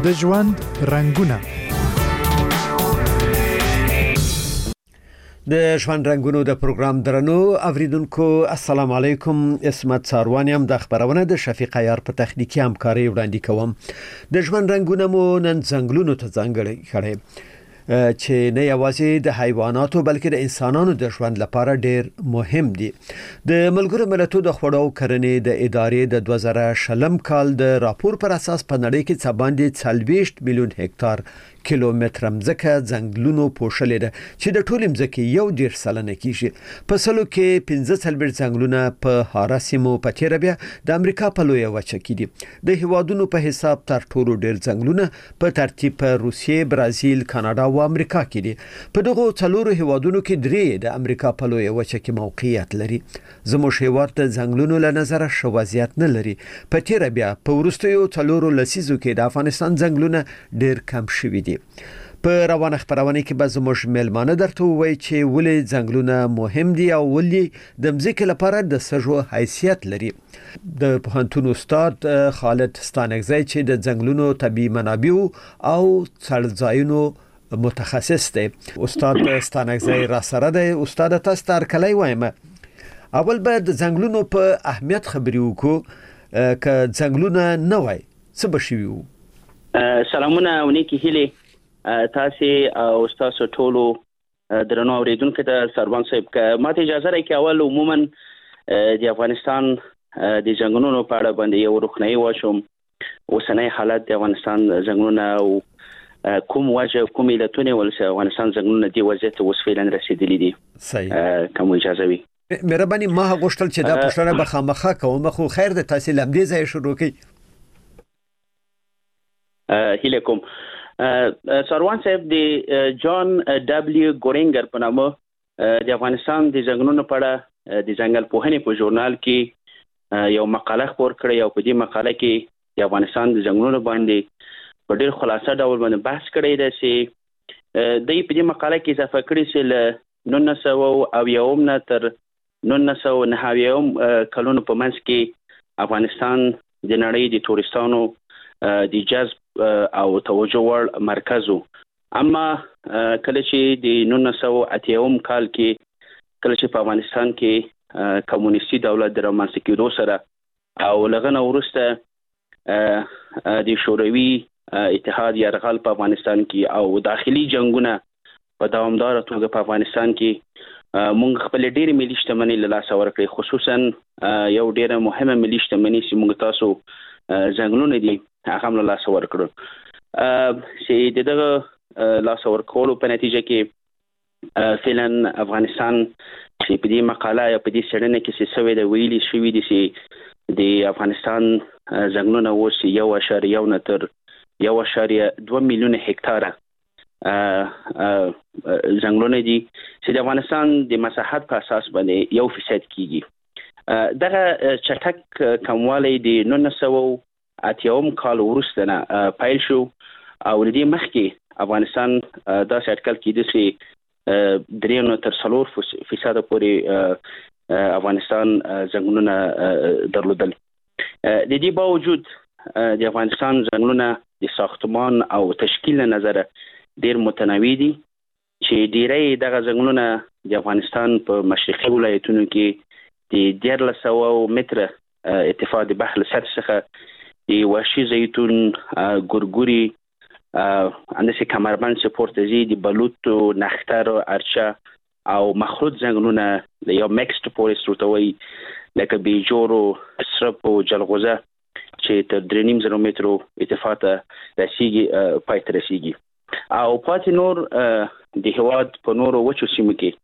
د ژوند رنگونه. د ژوند رنگونو د پروګرام درنو اوریدونکو السلام علیکم. اسمت ساروانیم د خبرونه د شفیق عیار په تخنیکی همکاري وړاندې کوم. د ژوند رنگونه مو نن ځنګلونو ته ځانګړي کړي چې نه یوازې د حیواناتو بلکې د انسانانو د ژوند لپاره ډیر مهم دي. د ملګرو ملتونو د خوړو کرنې د ادارې د 2020 کال د راپور پر اساس په نړۍ کې څه باندې 40 میلیون هکتار کیلومتر مځکه ځنګلونو پوښلې ده چې د ټول مځکې یو ډیر سلنه کیږي. په سلو کې 15 ځنګلونه په هاراسیمو په تیر بیا د امریکا په لویه وچه کې دي. د هیوادونو په حساب تر ټولو ډیر ځنګلونه په ترتیب په روسیې، برازیل، کاناډا او امریکا کې دي. په دغه څلورو هیوادونو کې درې د امریکا په لویه وچه کې موقعیت لري. زموږ هیواد د ځنګلونو له نظر ښه وضعیت نه لري. په تیر بیا په وروستیو څلورو لسیزو کې د افغانستان ځنګلونه ډیر کم شوي دي. په روانه خبرونه کې به زموږ ملمانه درته وایي چې ولې ځنګلونه مهم دي او ولې د مځکې لپاره د سږو حیثیت لري. د پوهنتون استاد خالد ستانکزی چې د ځنګلونو طبي منابع او څړځایونو متخصص دی. استاد ستانکزی را سره دی. استاد تاسو ته کله وایم اول به د ځنګلونو په اهمیت خبرې وکړو که ځنګلونه نه وای څه به شوي وو. سلامونه او نیکی هیله تاسو او تاسو ټولو درنو اوریدونکو ته سروان صاحب که ماته اجازه راکړئ اول عموما د افغانستان د ځنګلونو په اړه باندې یو روښنايي واشم. اوسنۍ حالت د افغانستان ځنګلونه او کوم وجه کوم علتونه ولسه افغانستان ځنګلونه دی وضعیت اوس فعلا رسیدلی دي. صحیح کوم اجازه وي مهرباني ما غوښتل چې دا پوښتنه به خامخا کوم خو خیر د تحصیل لمدې ځای شروع کړئ. هیله کوم سروان صاحب د جان دبلیو ګورینګر په نامه د افغانستان د ځنګلونو په اړه د ځنګل پوهنې په ژورنال کې یو مقاله خپور کړې او په دې مقاله کې د افغانستان د ځنګلونو باندې په ډېر خلاصه ډول باندې بحث کړی دی چې د په دې مقاله کې اضافه کړی چې له 1990 نه تر 1990 کلونو په منځ کې افغانستان د نړۍ د تورستانو د جذب او توجه وړ مرکز وو. اما کله چې د 1980 کال کې کله چې په افغانستان کې کمونیستي دولت د رامنځته کېدو سره او لغنه وروسته د شوروي اتحاد یرغل په افغانستان کې او داخلي جنگونه په دوامدار توګه په افغانستان کې مونږ خپل ډېر ملي شتمنۍ له لاسه ورکړې، خصوصا یو ډېر مهمه ملي شتمنۍ چې مونږ تاسو ځنګلونه دي هغه هم له لاسه ورکړو. چې دغه لاسه ورکولو په نتیجه کې فعلا افغانستان چې په دې مقاله یا په دې څېړنه کې څه شوی دی ویلي شوي دي چې د افغانستان ځنګلونه اوس 1.1 نه تر 1.2 میلیون هکتاره ځنګلونه دي چې د افغانستان د مساحت په اساس باندې 1% کیږي. دغه چټک کموالی د 1980 کال وروسته نه پیل شو او د دې مخکې افغانستان داسې اټکل کېده چې 3 تر 4% پورې افغانستان ځنګلونه درلودل. د دې باوجود د افغانستان ځنګلونه د ساختمان او تشکیل نظر ډیر متنوع دي چې ډیری دغه ځنګلونه د افغانستان په مشرقي ولایتونو کې د 1300 متره ارتفاع د بحر سطح څخه د وحشي زیتون، ګورګوري، اندسې کمربند سپورتزي، د بلوط، نختر، ارچه او مخروط ځنګلونه د یو میکسډ فورست ورته وایي لکه بیجورو، سرپ او جلغوزه چې تر 3.5 مترو ارتفاع ته رسیږي پای ته رسیږي. او پاتې نور د هېواد په نورو وچو سیمو کې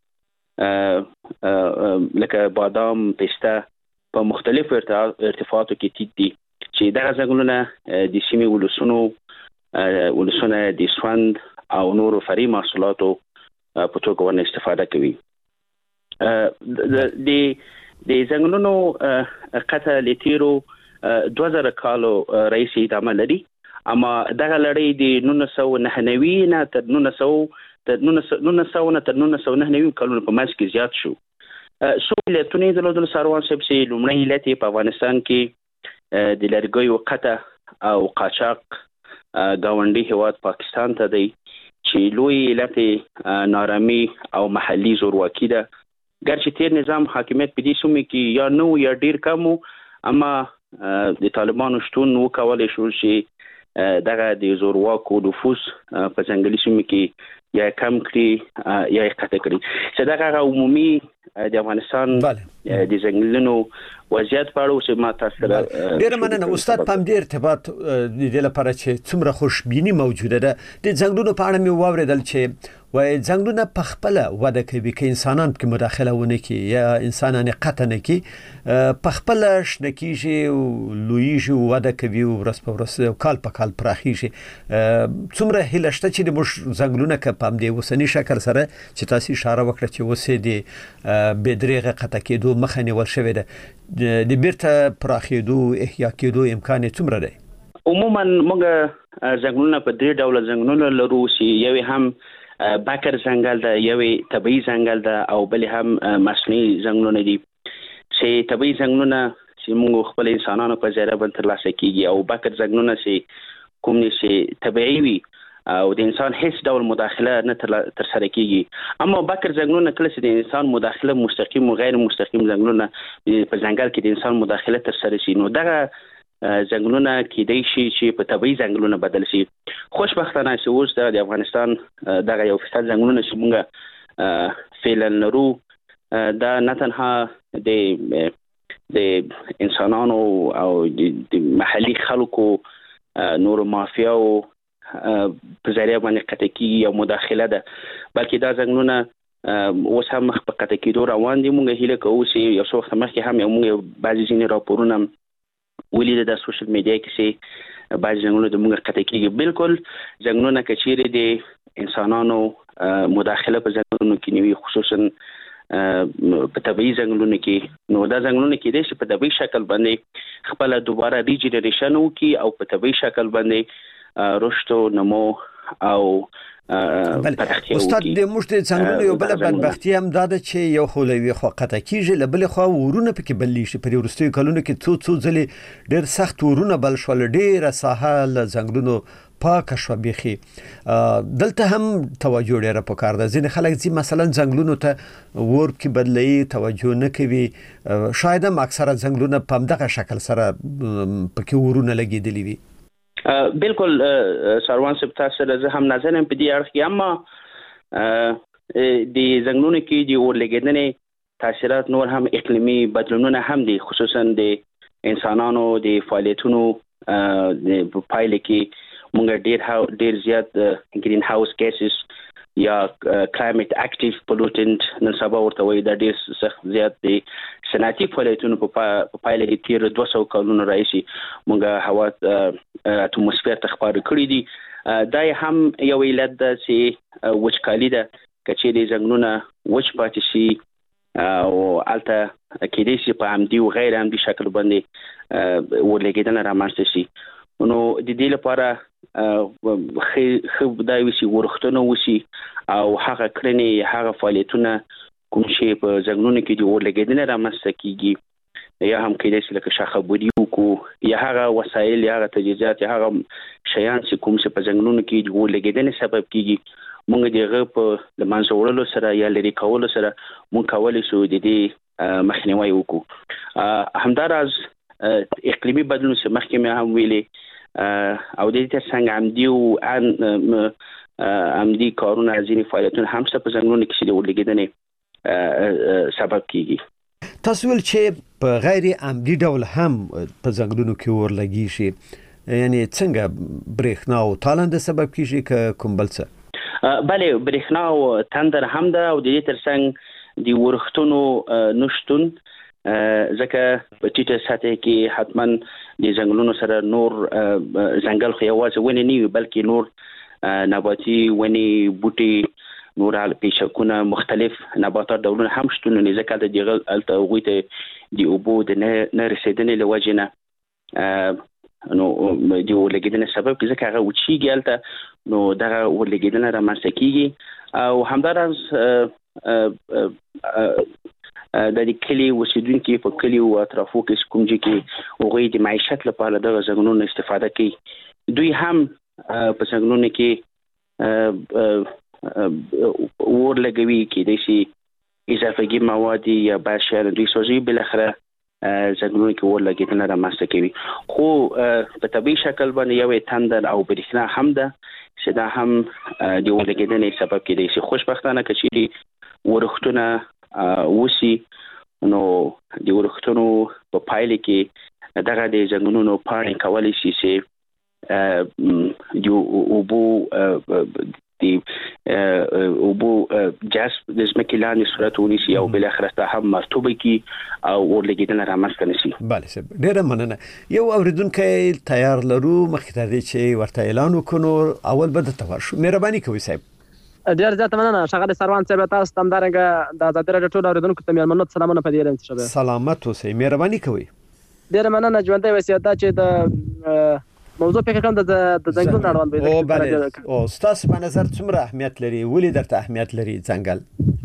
لکه بادام، پسته په مختلفو ارتفاعاتو کې ټیټ دي چې دغه ځنګلونه د سیمې ولسونه د سوند او نورو فرعي محصولاتو په توګه ورنه استفاده کوي. د ځنګلونو قطع له تیرو 2000 کالو رئیس ادامه لري، اما دغه لړۍ د 1990 نه تر 1999 کلونو په منځ کې زیات شو. څو علتونه یې درلودل سروان صاحب چې لومړی علت په افغانستان کې د لرګیو قطع او قاچاق گاونډي هیواد پاکستان ته دی چې لوی علت نارامي او محلي زورواکي ده. ګرچې تیر نظام حاکمیت په دې سیمه کې یا نو یا ډیر کم اما د طالبانو شتون وکولای شو چې دغه د زورواکو نفوذ په ځنګلي سیمه کې یا کم کړي یا قطع کړي. چې دغه عمومي د افغانستان د ځنګلونو وضعیت په اړه چې ما تاسو سره ډیر مننه استاد. په دې ارتباط د دې لپاره چې څومره خوشبيني موجوده ده د ځنګلونو په اړه مې واوریدل چې وای ځنګلونه په خپل وده کوي کې انسانان په مداخله ونه کوي یا انسانان قطع نه کوي په خپل شنکیږي او لویږي وده کوي او ورځ په ورځ کال په کال پراخیږي. څومره هیله شته چې د موږ ځنګلونه په دې وسنی شکل سره چې تاسو اشاره وکړه چې وسې د بدرېغه قطع کېدو مخه نیول شوې ده د بیرته پراخېدو احیا کېدو امکان څومره دی؟ عموما موږ ځنګلونه په درې ډول ځنګلونه لرو چې یو هم باکر ځنګل ده، یو طبيعي ځنګل ده او بل هم مصنوعي ځنګلونه دي. چې طبيعي ځنګلونه چې موږ خپل انسانانو په ذریعہ باندې ترلاسه کیږي او باکر ځنګلونه چې کوم چې طبيعي وي او د انسان هیڅ ډول مداخله نه تر سره کیږي. اما باکر ځنګلونه کله چې د انسان مداخله مستقیم او غیر مستقیم ځنګلونه په ځنګل کې د انسان مداخله تر سره شي نو دغه ځنګلونه کېدای شي چې په طبيعي ځنګلونه بدل شي. خوشبختانه چې اوس د افغانستان دغه یو فیصد ځنګلونه چې موږ فعلا لرو دا نه تنها د انسانانو او د محلي خلکو نور مافیاو په ذریعہ باندې قطع کیږي او مداخله ده بلکې دا ځنګلونه اوس هم مخ په قطع کېدو روان دي. موږ هیله کوو چې یو څو وخت مخکې هم موږ بعضي ځینې راپورونه ولید د سوشل میډیا کې چې بعضي ځنګلونه د موږ قطع کیږي. بالکل ځنګلونه کچېره دي انسانانو مداخله په ځنګلونو کې نیوي خصوصا په طبيعي ځنګلونو کې نو دا ځنګلونه کې دي چې په طبيعي شکل باندې خپل دوباره ریجنریشن وکړي او په طبيعي شکل باندې رشد و نمو او استاد د موږ د څنګه یو بل بدبختی هم دا چې یو خولوي خو قطع کیږي لبل خو ورونه پکې بللی شي په ورستیو کلونو کې څو ځلې ډېر سخت ورونه بل شول ډېر ساحل ځنګلونو پاک شو بيخي دلته هم توجه ډېره پکار ده. ځینې خلک چې مثلا ځنګلونو ته ور کې بدلی توجه نه کوي شاید هم اکثره ځنګلونه په دغه شکل سره پکې ورونه لګیدلی وي. بالکل سروان صاحب تاسو زه هم نظر هم په دې اړه کې اما د ځنګلونو کې د اورلګیدنې تاثیرات نور هم اقلیمي بدلونونه هم دي خصوصا د انسانانو د فعالیتونو د پایله کې موږ ډیر زیات گرین هاوس ګیسز یا کلایمټ اکټیو پولوټنټ نن سبا ورته وایي دا ډیر سخت زیات دي صنعتي فعالیتونو په پایله کې تیر 200 کلونو راځي موږ هوا اتموسفیر ته خپاره کړی دي. دا هم یو علت ده چې وچکالي ده کچې د ځنګلونه وچ پاتې شي او الته کې دي چې په عمدي او غیر عمدي شکل باندې ورلګیدنه رامنځته شي. نو د دې لپاره خو دا وسی ورختونه وسی او هغه کړنې هغه فعالیتونه کوم شي په ځنګلونو کې د اورلګیدنې رامنځته کیږي یا هم کېدای شي لکه شاخبودي وکړو یا هغه وسایل یا هغه تجهیزات یا هغه شیان چې کوم څه په ځنګلونو کې د اورلګیدنې سبب کیږي موږ دغه په لمانځه وړلو سره یا لري کولو سره موږ کولای شو د دې مخنیوي وکړو. همداراز اقلیمي بدلون چې مخکې مې هم ویلي او د دې څنګه عمدي او عمدي کارونه ځینې فعالیتونه هم څه په ځنګلونو کې د اورلګیدنې سبب کیږي. تاسو ول چې په غیر عمدي ډول هم په ځنګلونو کې اورلګي شي یعنی څنګه برېښنا او تالند سبب کیږي که کوم بل څه؟ بله برېښنا او تندر هم ده او د دې ترڅنګ د ورښتونو نشټون ځکه په ټیټه سطح کې حتما د ځنګلونو سره نور ځنګل خو یوازې ونې نه وي بلکې نور نباتي ونې بوټي نور پیشکونه مختلف نباتات ډولونه هم شتون لري ځکه د دغه التغوی ته د اوبو د نه رسیدنې لوجنه نو د ورلګیدنې سبب کې ځکه هغه وچیږي الته نو دغه ورلګیدنه رامنځته کیږي او همداراز د دې کلی وسیدونکو په کلی او اطرافو کې کوم چې هغه د معیشت لپاره د ځنګلونو استفاده کوي دوی هم په څنګهونه کې اور لګوي کې د شي اضافي مواد یا بشر دوی سوزي بل اخره څنګهونه کې اور لګیدل رامنځته کوي خو په طبيعي شکل باندې یو تندر او برېښنا هم ده چې دا هم د اور لګیدنې سبب کېدای شي خوشبختانه کچې ورختونه وسی نو د ورختونو په پایله کې دغه د ځنګلونو پاڼې کولای شي چې د اوبو جذب د ځمکې لاندې صورت ونیسي او بل اخر هم مرطوبه کی او اور لګیدنه رامنځته نشي. بله صاحب ډیره مننه. یو اوریدونکو تیار لرو مخکې تر دې چې ورته اعلان وکړو اول به د تور شو مهرباني کوئ صاحب. ډیر زیات مننه ښاغلی سروان صاحب تاسو تم دارنګه د ازادي راډیو ټول اوریدونکو ته مېلمنو سلامونه په دې اړه انتشاره. سلامت اوسئ مهرباني کوئ. ډیر مننه ژوندۍ وصیت دا چې د موضوع فکر کوم د ځنګلونو اړوند به او بله او ستاسو په نظر څومره اهمیت لري ولې درته اهمیت لري ځنګل؟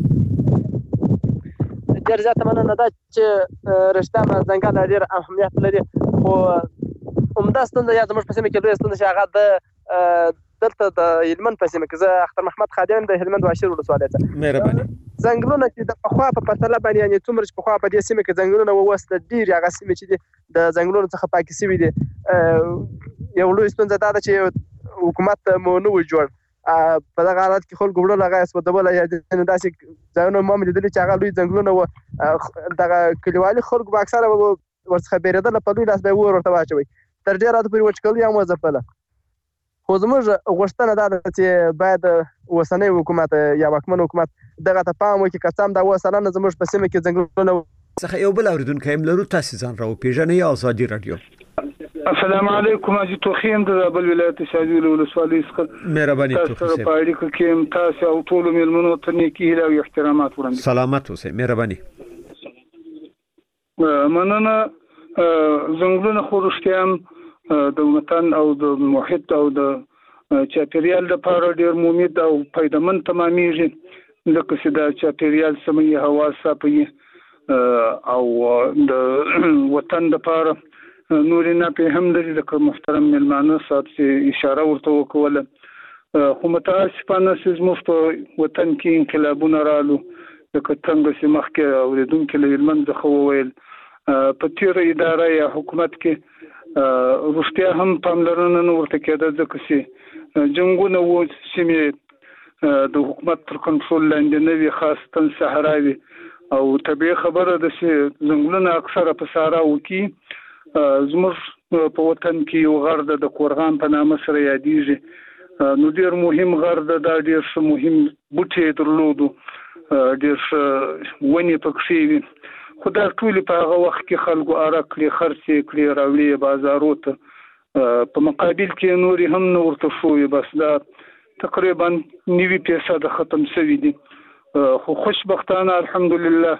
ډیر زیات مننه دا چې رښتیا ځنګل ډیر اهمیت لري خو عمده ستونزه یا زموږ په سیمه کې لویه ستونزه چې هغه د دلته د هلمند په سیمه کې زه اختر محمد خادم د هلمند واشیر ولسوالۍ ته مهرباني. ځنګلونه چې د پخوا په پرتله باندې یعنې څومره چې پخوا په دې سیمه کې ځنګلونه ووسته ډېر هغه سیمې چې د ځنګلونو څخه پاکې شوي دي یو لوی ستونزه دا ده چې حکومت مو نه و جوړ په دغه حالت کې خلکو وړل هغه اسودبله یا داسې ځایونه ما مې لیدلي چې هغه لوی ځنګلونه وو دغه کلیوالي خلکو به اکثره ورڅخه بیرېدله په لوی لاس به یې اور ورته واچوئ تر ډېره حده پورې وچکالي هم وځپله خو زموږ غوښتنه دا ده چې باید اوسنی حکومت یا واکمن حکومت دغه ته پام وکړي که څه هم دا اووه سلنه زموږ په سیمه کې ځنګلونه څخه یو بل اوریدونکی هم لرو تاسې ځان راوپېژنئ ازادي راډیو. السلام علیکم حاجي توخیم د زابل ولایت شاجوی ولسوالۍ څخه مهرباني تاسو په اړیکه کې تاسو او ټول مېلمنو ته نیکي هیله او احترامات وړاندې. سلامت اوسئ مهرباني. مننه. ځنګلونه خو رښتیا هم د وطن او د محیط او د چاپیریال لپاره ډېر مفید او فایدهمند تمامېږي ځکه چې د چاپیریال سمې هوا صافوي او د وطن لپاره نورې ناپې هم لري لکه محترم مېلمانه صاحب چې اشاره ورته وکوله خو متاسفانه چې زموږ په وطن کې انقلابونه رالو لکه څنګه چې مخکې اورېدونکي له هلمند څخه وویل په تېره اداره یا حکومت کې رښتیا هم پاملرنه نه ورته کېده ځکه چې جنګونه وو سیمې د حکومت تر کنټرول لاندې نه وي خاصتا صحرا وي او طبیعي خبره ده چې ځنګلونه اکثره په صحراو کې زموږ په وطن کې یو غر د قورغان په نامه سره یادېږي نو ډېر مهم غر ده دا ډېر ښه مهم بوټي یې درلودو ډېر ښه ونې پکښې وي خو دا ټولې په هغه وخت کې خلکو اره کړې خرڅې کړې راوړې بازارو ته په مقابل کې نورې هم نه ورته شوې بس دا تقریبا 90% ختم شوي دي خو خوشبختانه الحمدلله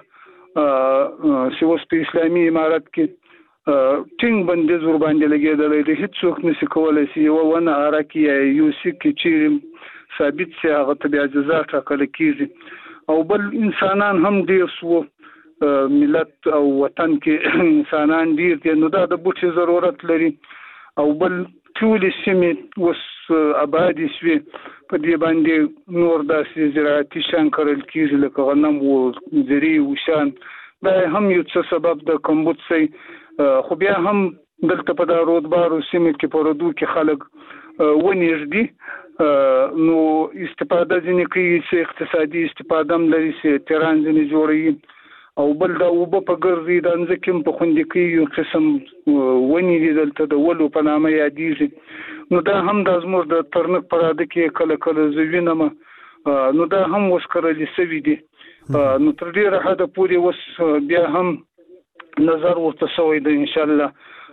چې اوس په اسلامي امارت کې ټینګ بندیز ور باندې لګېدلی دی هېڅوک نشي کولی چې یوه ونه اره کړي یا یو کې چیرې ثابت شي هغه ته بیا جزا ټاکله کېږي او بل انسانان هم ډېر شو ملت او وطن کې انسانان ډېر دي نو دا د بوټي ضرورت لري او بل ټولې سیمې اوس آبادې شوې په دې باندې نور داسې زراعتي شیان کرل کېږي لکه غنم و زري وشان دا هم یو څه سبب د کمبود شي خو بیا هم دلته په دا رودبارو سیمې کې په رودو کې خلک ونیږدي نو استفاده ځینې کوي چې اقتصادي استفاده هم لري چې تیران ځینې جوړوي او بل دا اوبه په ګرځي د ځمکې هم په خوندې کې یو قسم ونې دي دلته د ولو په نامه یادېږي نو دا هم د زموږ د ترنک په راده کې کله کله زه وینم نو دا هم اوس کرلي شوي دي نو تر ډېره حده پورې اوس بیا هم نظر ورته شوی دی انشاءالله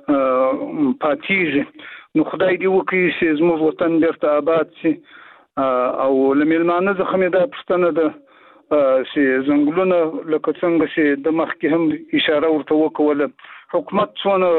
پاتېږي نو خدای دې وکړي چې زموږ وطن بیرته آباد شي او له مېلمانه څخه مې دا پوښتنه ده چې ځنګلونه لکه څنګه چې د مخکې هم اشاره ورته وکوله حکومت څونه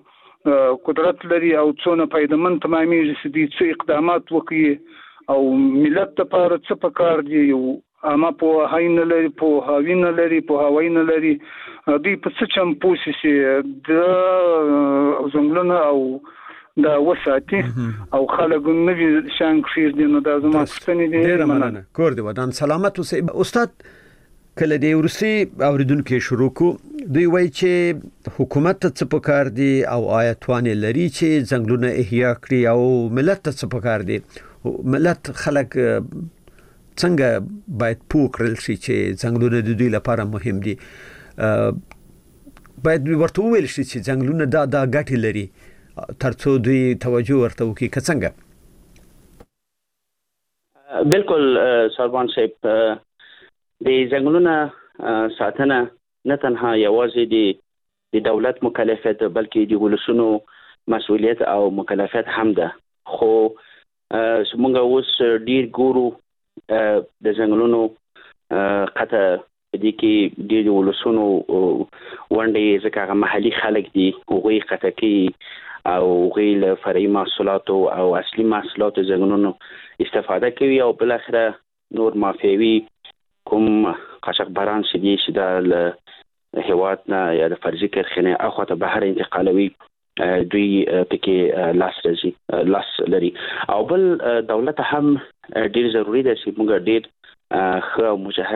قدرت لري او څونه فایدهمند تمامېږي چې دوی څه اقدامات وکړي او ملت لپاره څه پکار دي عامه پوهاوی نه لري پوهاوی نه لري دوی په څه چم پوه شي چې د ځنګلونه او دا وساتي او خلک نوی شان کړی نو دا زما پښتنې دي. ډیر مننه. کور دی ودان سلامت اوسئ. استاد کله د روسي اوریدونکو شروع کو دوی وایي چې حکومت ته څه پکار دي او آیتوان لري چې ځنګلونه احیا کړي او ملت ته څه پکار دي. ملت خلک څنګه باید پوکرل شي چې ځنګلونه د دوی لپاره مهم دي. باید ورته وویل شي چې ځنګلونه دا ګټې لري ترڅو دوی توجه ورته وکړي که څنګه. بالکل سربان صاحب د ځنګلونه ساتنه نه تنها یوازې د دولت مکلفیت بلکې د ولسونو مسؤلیت او مکلفیت هم ده. خو موږ اوس ډیر ګورو د ځنګلونو قطع دي کې د ولسونو ونډه ځکه هغه محلي خلک دي هغوی قطع کوي او هغوی له فرعي محصولاتو او اصلي محصولاتو ځنګلونو استفاده کوي او بل اخره نور مافیوي کوم قاچاقبران چې دا له هیواد نه یا د فرضي کرخنه اخواته بهر انتقالوي دوی پکې لاس لري. او بل دولت هم ډیر ضروری ده چې موږ ډیر ښه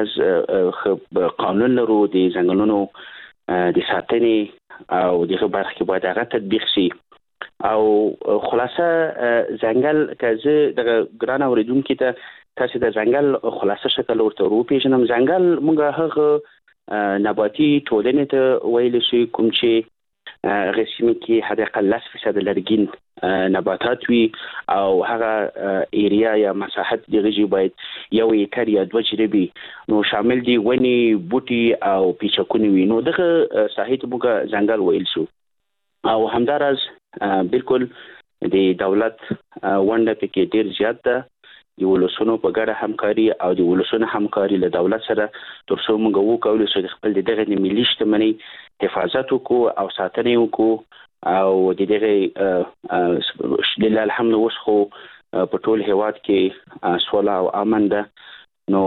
مجهز قانون لرو د ځنګلونو د ساتنې او دغه برخه کې باید هغه تطبیق شي. او خلاصه ځنګل که د ګران اوریدونکو ته تاسو د ځنګل خلاصه شکل ورته وروپېژنم. ځنګل موږ هغه نباتي ټولنې ته ویل شي کوم چې غسیمه کې حداقل 10% لرګین نباتات وي او هغه ایریا یا مساحت دغه باید 1 ایکر یا 2 جریبي نو شامل دي ونی بوټي او پیچکونی وي. نو دغه ساحې ته موږ ځنګل ویل شو. او همدارس بالکل د دولت ونډه پکې ډیر زیات ده. د ولسونو په ګډه همکاري او د ولسونو همکاري له دولت سره ترڅو موږ وکولو چې خپل دغه ملي شتمنۍ حفاظت وکړو او ساتنه وکړو او دغه لله الحمد اوس خو په ټول هیواد کې سوله او امن ده. نو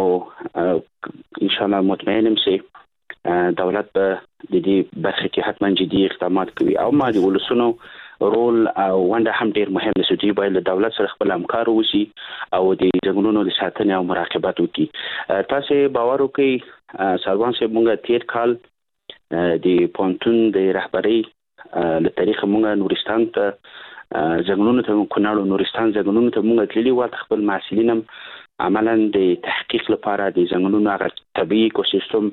ان شاء الله مطمئنم چې دولت به د دې برخه کې حتما جدي اقدامات کوي او ما د ولسونو رول او ونډه هم ډیر مهم ده چې دوی باید له دولت سره خپل همکار وشي او د ځنګلونو د ساتنې او مراقبت وکړي. تاسو باور وکړئ سروان صاحب موږ تیر کال د پونتون د رهبری له طریقه موږ نورستان ته ځنګلونو ته کونړ نورستان ځنګلونو ته موږ تللي و خپل محصلینم عملاً د تحقیق لپاره د ځنګلونو هغه طبيعي اکوسیستم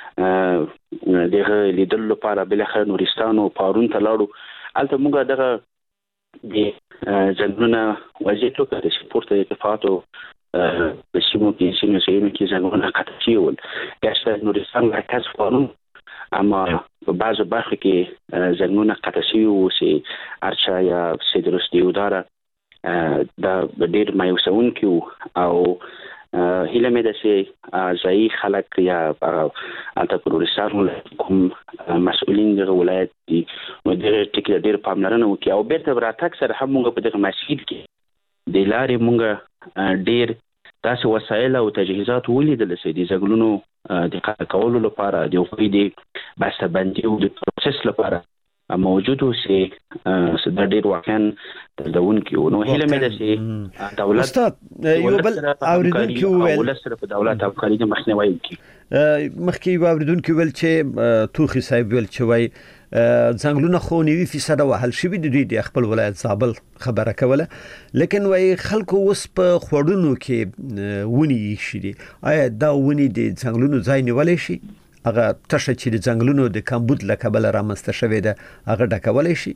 دغه لیدل لپاره بل اخر نورستان او پارون ته لاړو. البته موږ دغه د ځنګلونو وضعیت وکړو چې پورته اتفاقاتو په سیمو کې ځنګلونه قطع شول. ګټه نورستان مرکز پارون اما په بعضو برخو کې ځنګلونه قطع شوي وو چې ارچا یا سیدروس دیوداره دا ډېر مایوسونکي وو او هیله مې ده چې ځایي خلک یا هلته په نورستان کوم مسؤلین دغه ولایت دي نو دغه ټکي ډېر پاملرنه وکړي او بیرته راتګ سره هم موږ په دغه مسیر کې د لارې موږ ډېر داسې وسایل او تجهیزات ولیدل چې د ځنګلونو د قطع کولو لپاره د هغوی د بسته‌بندي او د پروسس لپاره موجود و چې دا ډیر واقعا دلونکي و. نو هیله مې ده چې دولت استاد یو بل اوریدونکو ویل ولسره په دولت همکاري د مخنیوي وکړي. مخکې یو اوریدونکو ویل چې توخي صاحب ویل چې وای ځنګلونه خو 90% وهل شوي دي د خپل ولایت زابل خبره کوله لیکن وای خلکو اوس په خوړونو کې ونی شي دي. آیا دا ونی د ځنګلونو ځای نیولای شي؟ هغه تشه چې د ځنګلونو د کمبود له کبله رامنځته شوې ده هغه ډکولی شي؟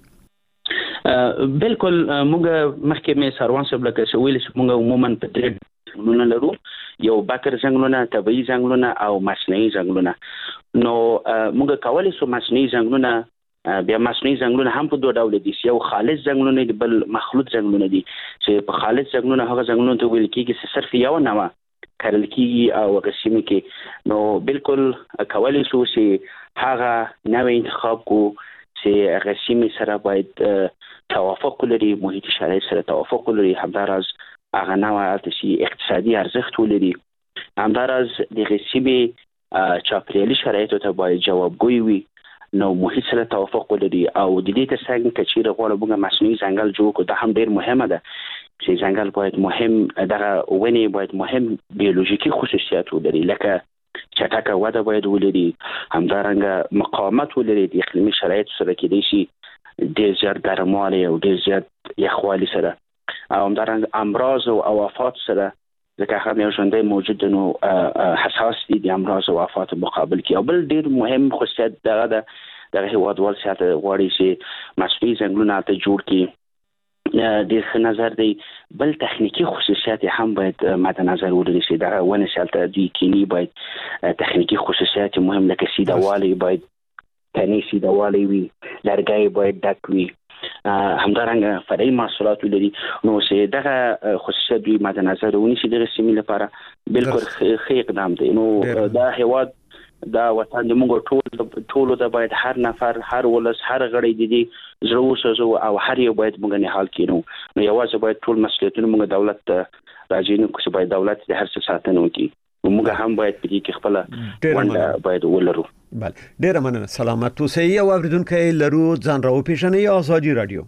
بالکل موږ مخکې مې سروان صاحب لکه چې ویل چې موږ عموما په درې ځنګلونه لرو، یو بکر ځنګلونه، طبیعي ځنګلونه او مصنوعي ځنګلونه. نو موږ کولی شو مصنوعي ځنګلونه بیا مصنوعي ځنګلونه هم په دوه ډول دي، یو خالص ځنګلونه دي بل مخلوط ځنګلونه دي. چې په خالص ځنګلونه هغه ځنګلونه ته ویل کېږي چې صرف یو نوع کرل کېږي او هغه سیمه کې نو بالکل کولی شو چې هغه نوع انتخاب کو چې هغه سیمه سره باید توافق لري، محیط شرایط سره توافق لري، همداراز هغه نوع چې اقتصادي ارزښت ولري، همداراز د سیمه چاپیریالي شرایطو ته باید جوابګوی وي نو محیط سره توافق ولري او د دې ترڅنګ کچېره غواړو موږ مصنوعي ځنګل جوړ کړو. دا هم ډېر مهمه ده چې ځنګل باید مهم دغه ونې باید مهم بیولوژیکي خصوصیات ولري، لکه چټکه وده باید ولري، همدارنګه مقاومت ولري د اقلیمي شرایطو سره کېدای شي ډېر زیات ګرموالی او ډېر زیات یخوالي سره، او همدارنګه امراض او آفات سره، ځکه هم یو ژوندی موجود نو حساس دي د امراض او آفات مقابل کې. او بل ډېر مهم خصوصیت دغه د هیوادوال سیاست غواړي چې مصنوعي ځنګلونه ته جوړ کړي. د ښه نظر دی بل تخنیکی خصوصیات هم باید مد نظر ولري چې دا ونه سالته دی کینی باید تخنیکی خصوصیات مهم لکه سیدوالی باید تنی سیدوالی وي، لرګي باید ډک وي، همدارنګه فرعي محصولات ولري. نو چې دغه خصوصیات دوی مد نظر ونیسي دغه سیمې لپاره بالکل ښه اقدام دی. نو دا هیواد دا وطن د موږ ټولو د باید هر نفر، هر ولس، هر غړی د دې زړه وسوځو او هر یو باید موږ نه حال کینو. نو یوازې باید ټول مسؤلیتونه موږ دولت ته راځي، چې باید دولت د هر څه ساتنه وکړي. موږ هم باید په دې کې خپل ونډه باید ولرو. بله، ډیره مننه. سلامت اوسئ. یو اوریدونکی لرو، ځان راوپېژنئ. آزادي رادیو.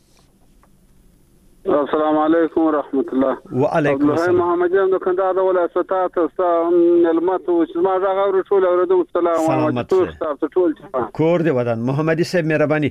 السلام علیکم ورحمت الله. وعلیکم السلام. محمد جان د کندهار د ولایت تاسو علمت او چې ما راغور ټول اوریدو. السلام علیکم تاسو ټول. کور دی ودان. محمدي صاحب مهرباني.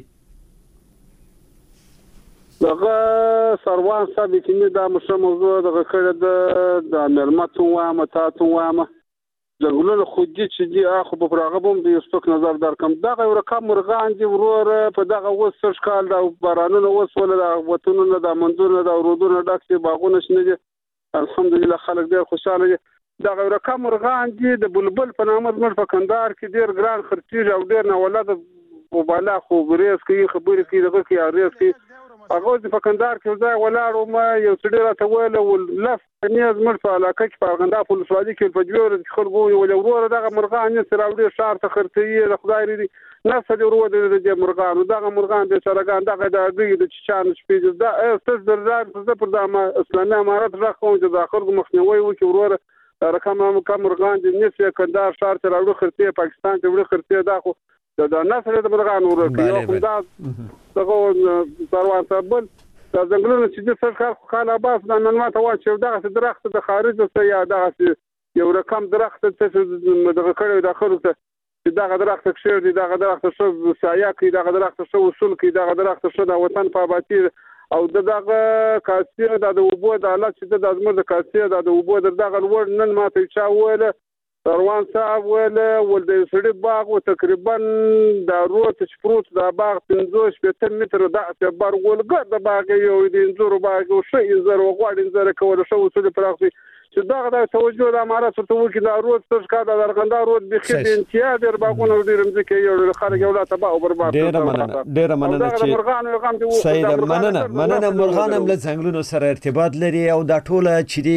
دغه سروان صاحب چې دا مشه موضوع دغه کړه د علمت او متاتو وامه ځنګلونه خو دې چې دی اخو په راغبم د یوستک نظر درکم. دغه یو رقم مرغان دی ورور په دغه وسش کال دا بارانونه وسول دا وطنونه دا منځونه دا ورودونه ډاکې باغونه شنه دي. الحمدلله خلک ډېر خوشاله دي. دغه رقم مرغان دی د بلبل په نامه زموږ په کندهار کې ډېر ګران خرچیږي او ډېر نه ولادت وبالا خو ریس کوي، خبرې کوي، دغه کې ریس کوي. هغه په کندهار کې ځای ولاړو ما یو څه ډېر راته ویل ولف نیاز مر په علاقه کې په غندا په لسوادي کې په جوړ خلکو ول ورور دغه مرغان نه سره وړي شهر ته خرڅي د خدای لري نفس د ورور د مرغان دغه مرغان د سرګان دغه د اګي د چشان شپې دا استاذ درځار پر د اسلامي امارات راخوم چې د اخر مخنیوي وکي ورور رقم مرغان د نفس کندهار شهر ته راوړي خرڅي پاکستان ته وړي خرڅي دا خو دا نسل د مرغان ورکه یو خو دا دغه سروان صاحب دا ځنګلونه چې د سرکار خال عباس د نن ماته وا چې دغه درخت د خارج څخه یا دغه یو رقم درخت څه دغه کړي د اخر ته چې دغه درخت کښې دی دغه درخت شو سایه کې دغه درخت شو وصول کې دغه درخت شو د وطن په آبادی او دغه کاسیه د وبو د حالت چې د ازمر د کاسیه د وبو دغه ور نن ماته چا ویل سروان صاحب ول د سړي باغ او تقریبا د روت شپروت د باغ 15 متر د اعتبار ولګ د باغ یو د انځور باغ او شي انځور غواړي انځور کول شو وسله پراخي چې دا توجه د امارات ته وکړي د روت څخه کا د درغندار روت به خې امتیاز د باغونو د رمځکه یو خلک یو لا تبا او برباد. ډېر مننه چې سید مننه مرغان هم له ځنګلونو سره ارتباط لري او دا ټوله چې دی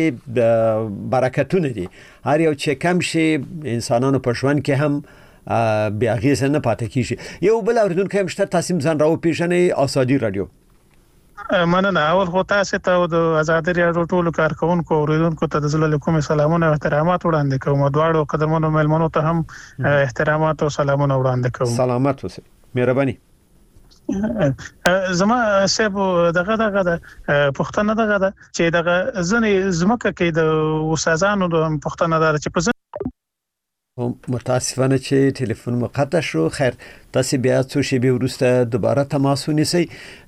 برکتونه دي. هر یو چې کم شي انسانانو په ژوند کې هم بیا غیز نه پاتې کیږي. یو بل اوریدونکو هم شته. تاسو ځان راوپېژنئ. آزادي رادیو. مننه. اول خو تاسو ته د آزادي رادیو ټولو کارکونکو اوریدونکو ته د زړه له کومې سلامونه او احترامات وړاندې کوم. دواړو قدرمنو مېلمنو ته هم احترامات او سلامونه وړاندې کوم. سلامت اوسئ. مهرباني. زما سیب دغه پښتنه دغه چې دغه ځنې زمکه کې د استادانو د پښتنه دغه چې په متاسفانه چې ټلیفون مقطع شو. خیر تاسو بیا څو شیبې وروسته دوباره تماس ونیسئ.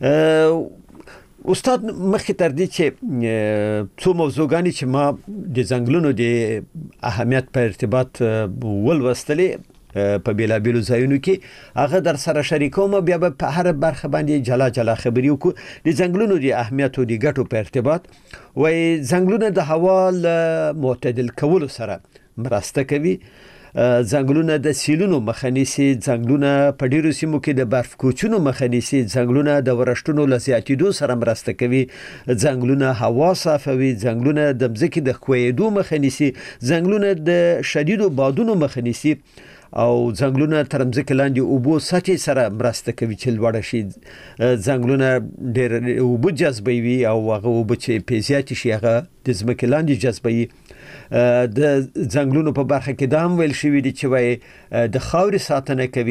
استاد مخکې تر دې چې څو موضوعګانې چې ما د ځنګلونو د اهمیت په ارتباط ولوستلې په بیلابیلو ځایونو کې هغه در سره شریکوم، بیا په هر برخه باندې جلا جلا خبرې وکړو. د ځنګلونو د اهمیت او د ګټو په ارتباط وای ځنګلونه د هوا معتدل کولو سره مرسته کوي. ځنګلونه د سیلونو مخه نیسي. ځنګلونه په ډیرو سیمو کې د برف کوچونو مخه نیسي. ځنګلونه د ورښتونو له زیاتېدو سره مرسته کوي. ځنګلونه هوا صافوي. ځنګلونه د ځمکې د ښویېدو مخه نیسي. ځنګلونه د شدیدو بادونو مخه نیسي او ځنګلونه تر ځمکې لاندې اوبو سطحې سره مرسته کوي چې لوړه شي. ځنګلونه ډېر اوبه جذبوي او هغه اوبه چې په زیاتې شي هغه د ځمکې لاندې جذبوي. د ځنګلونو په برخه کې دا هم ویل شوي دي چې وایي د خاورې ساتنه کوي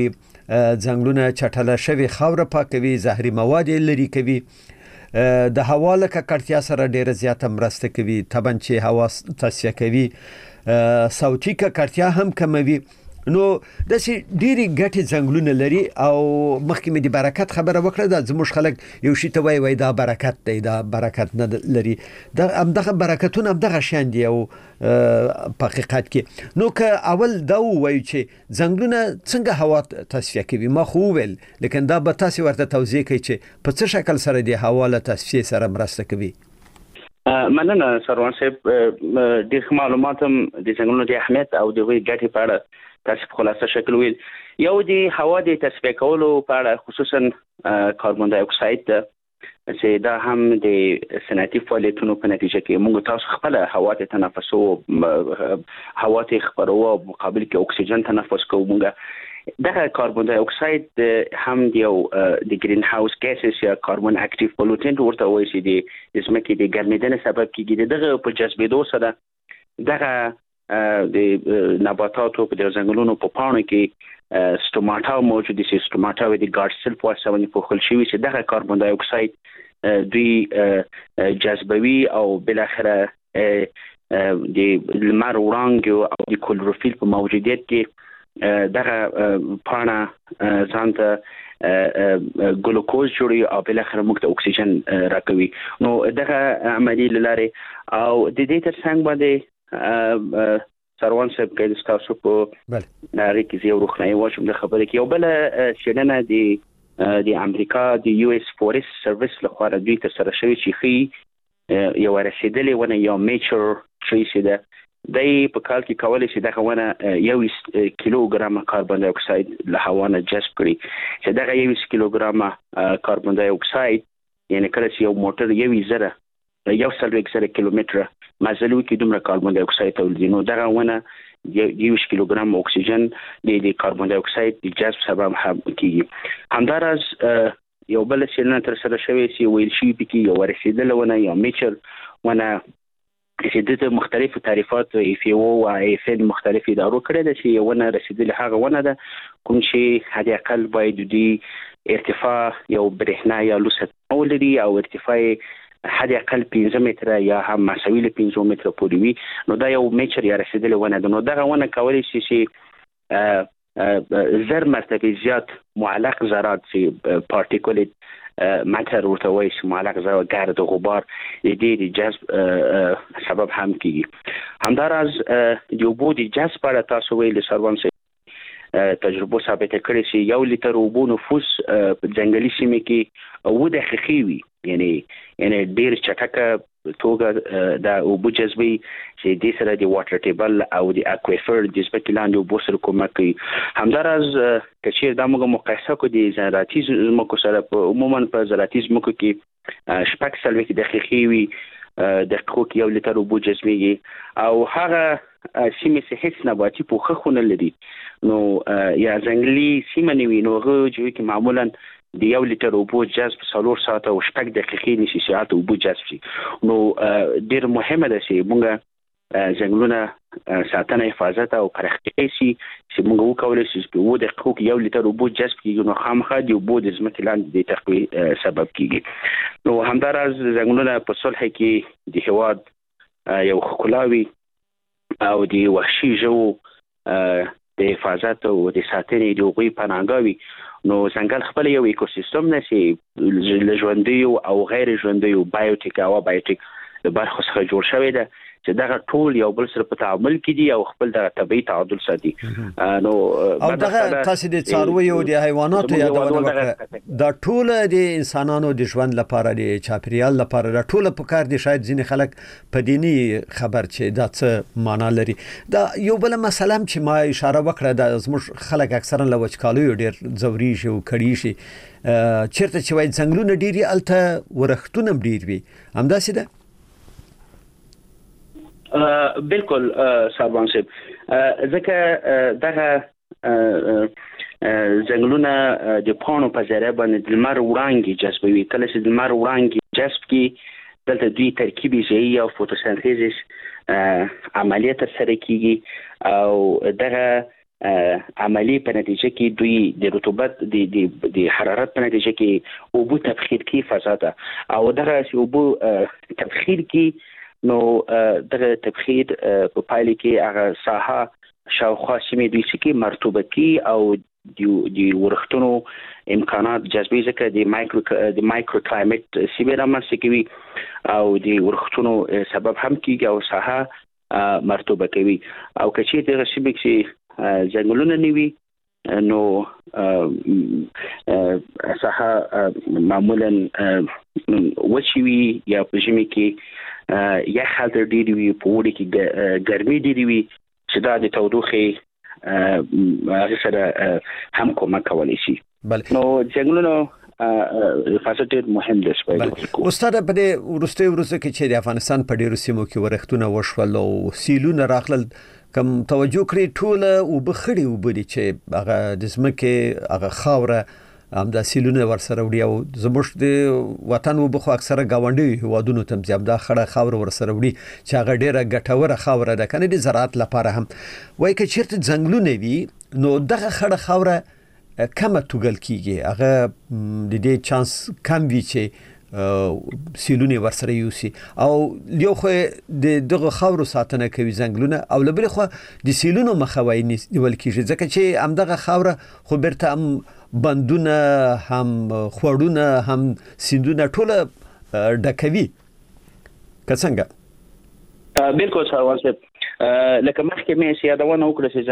ځنګلونه چټله شوی خاوره پاکوي، زهري مواد لري کوي، د هوا له ککړتیا سره ډیره زیاته مرسته کوي، طبعا چې هوا تصفیه کوي، صوتي ککړتیا هم کموي. نو د سي ډيري ګټي ځنګلونه لري او مخکې مې د برکت خبره وکړه. د زموږ خلک یو شی ته وای دا برکت دی، دا برکت نه لري. دا همدغه برکتونه همدغه شان دي او په حقیقت کې. نو که اول دا وایي چې ځنګلونه څنګه هوا تصفیه کوي، ما خو ویل، لیکن دا به تاسو ورته توضیح کوي چې په څه شکل سره د هوا له تصفیه سره مرسته کوي. مننه سروان صاحب، ډېر معلومات هم د ځنګلونو د اهمیت او د ګټې په اړه تاسو په خلاصه شکل ویل. یو د هوا د تصفیه کولو په اړه خصوصا کاربن دای اکساید چې دا هم د صنعتي فعالیتونو په نتیجه کې موږ تاسو خپل هوا ته تنفسو، هوا ته خپرو او مقابل کې اکسیجن تنفس کوو. موږ دغه کاربن دای اکساید هم د گرین هاوس ګیسز یا کاربن اکټیو پولوټنټ ورته وایي چې د ځمکې د ګرمېدنې سبب کیږي. دغه په جذبېدو سره دغه د نباتاتو په د ځنګلونو په پاڼو کې سټوماټا موجود دي. سټوماټا د ګارډسل په واسطه باندې پوښل شوی چې دغه کاربن دای اکساید دوی جذبوي او بل اخره د لمر وړانګو او د کلوروفیل په موجودیت کې دغه پاڼه ځانته ګلوکوز جوړي او بل اخره موږ ته اکسیجن راکوي. نو دغه عملی لاره او د دې ترڅنګ باندې سروان صاحب کې تاسو په نړۍ کې یو روښنايي واچوم د خبرې کې یو بل شننه د امریکا د یو اس فورست سرویس لخوا دوی تر سره شوی چې خي یو رسیدلې ونه یو میچر ټریس ده دای په کال کې کولای شي دغه ونه 1 کیلوګرام کاربن ډای اکساید له هوا نه جذب کړي. چې دغه 1 کیلوګرام کاربن ډای اکساید یعنی کله چې یو موټر 1,000 کیلومتر مزلو کې دومره کاربن ډای اکساید تولید، نو دغه ونه 1 کیلوګرام اکسیجن د کاربن ډای اکساید د جذب سبب هم کیږي. همدارس یو بل څه تر سره شوی چې ویل شي کې یو رسیدل ونه یا میچر ونه چې د مختلفو تعریفات ایفیو او ایفن مختلف ادارو کړی د چې ونه رسیدل هغه ونه ده کوم چې حد اقل باید د ارتفاع یو برهنا یا لوست اولري او ارتفاع حد اقل 15 متره یا هم مساوي له 15 متره پورې وي. نو دا یو میچر یا رسیدلې ونه ده. نو دغه ونه کولی شي چې زر مرتبه زیات معلق ذرات چې پارټیکولټ ماتر ورته وایي چې معلق ذرات ګرد غبار د جذب سبب هم کیږي. همداراز د اوبو د جذب لپاره تاسو ویل سروان تجربه ثابت کړي چې 1 لیټر اوبو نفوس په ځنګلي سیمه کې 2 دقیقې وي، یعنی ډیر چټکه توګه د اوبو جذبي چې د سره د واټر ټیبل او د اکویفر د ځمکې لاندې اوبو سره کومک کوي. همداراز کچیر د موږ مقایسه کو د زراعتي ځمکو سره عموما په زراعتي ځمکو کې 40 دقیقې وي، دقیقو کې 1 لیټر اوبو جذبيږي او هغه سیمه چې هیڅ نباتي پوښښ خونه لري نو یا ځنګلي سیمه نیوي نو هغه چې معمولا د 1 لیټر اوبو جذب 4 ساعت او 6 دقیقې نشي ساعت اوبو جذب شي. نو ډیر مهمه ده چې موږ ځنګلونه ساتنه حفاظت او پرختګي شي چې موږ وکولای شو چې 2 دقیقو کې 1 لیټر اوبو جذب کیږي نو خامخا د اوبو د ځمکې لاندې د تقوی سبب کیږي. نو همداراز ځنګلونه په صلح کې د هواد یو خلاوي او د وحشي ژوو د حفاظت او د ساتنې د اوغوي پناهګاوي. نو ځنګل خپل یو ایکوسیستم نشي ژوندیو او غیر ژوندیو بایوټیک او بایوټیک د برخو څخه جوړ شوی ده چې دغه ټول یو بل سره په تعامل کې دي او خپل د طبيعي تعادل ساتي. نو او دغه تاسو د څارویو د حیواناتو یادونه وکړه، دا ټول د انسانانو د ژوند لپاره د چاپیریال لپاره دا ټول په کار دي. شاید ځینې خلک په دینی خبر چې دا څه معنا لري. دا یو بل مسله چې ما اشاره وکړه د زموږ خلک اکثرا له وچکالیو ډیر ځوري شي او کړي شي چیرته چې وای څنګهونه ډیری الته ورختونه ډیر وي، همداسې ده. بالکل سروان صاحب، ځکه دغه ځنګلونه د پاڼو په ذریعه باندې د لمر وړانګې جذبوي. کله چې د لمر وړانګې جذب کړي دلته دوی ترکیبي ژوي او فوتوسنتیزس عملیه ترسره کیږي او دغه عملی په نتیجه کې دوی د رطوبت د حرارت په نتیجه کې اوبو تبخیر کې فضا ده او دغه اوبو تبخیر کې نو دغه تبخیر په پایله کې هغه ساحه شاوخوا سیمې دوی کې مرطوبه کې او د ورښتونو امکانات جذبي ځکه د مایکرو کلایمټ سیمې رامنځته کوي او د ورښتونو سبب هم کیږي او ساحه مرطوبه کوي او که چیرې دغه سیمې کې ځنګلونه نه وي نو ساحه معمولا وچې وي یا په ژمي کې یخ حالت ډېر وي په اوړي کې ګرمي ډېر وي چې دا د تودوخې هغه سره هم کومک کولی شي. نو ځنګلونه حفاظت ډېر مهم دی. استاد په دې وروستي ورځو کې چې د افغانستان په ډېرو سیمو کې ورښتونه وشول او سیلونه راغلل کوم توجه کړی ټول او بخړی وبدي چې هغه د ځمکې هغه خاوره هم د سیلونه ورسره وړي او زموږ د وطن وبخو اکثره گاونډي هوادونو تم زیاب د خړه خاور ورسره وړي چې هغه ډیره ګټوره خاوره ده کنه د زراعت لپاره هم وای کې چیرته ځنګلونه وي نو دغه خړه خاوره کمه توګل کیږي هغه د دې چانس کم وي چې سیلونه ورسره یوسي او یو خو دغه خاور ساتنه کوي ځنګلونه او لبل خو د سیلونو مخاوي نیول کیږي ځکه چې همدغه خاوره خو برته هم بندونه هم خوړونه هم سیندونه ټول ډکوي که څنګه بالکل ساروان صاحب لکه مخکې مې سیادونه وکړه چې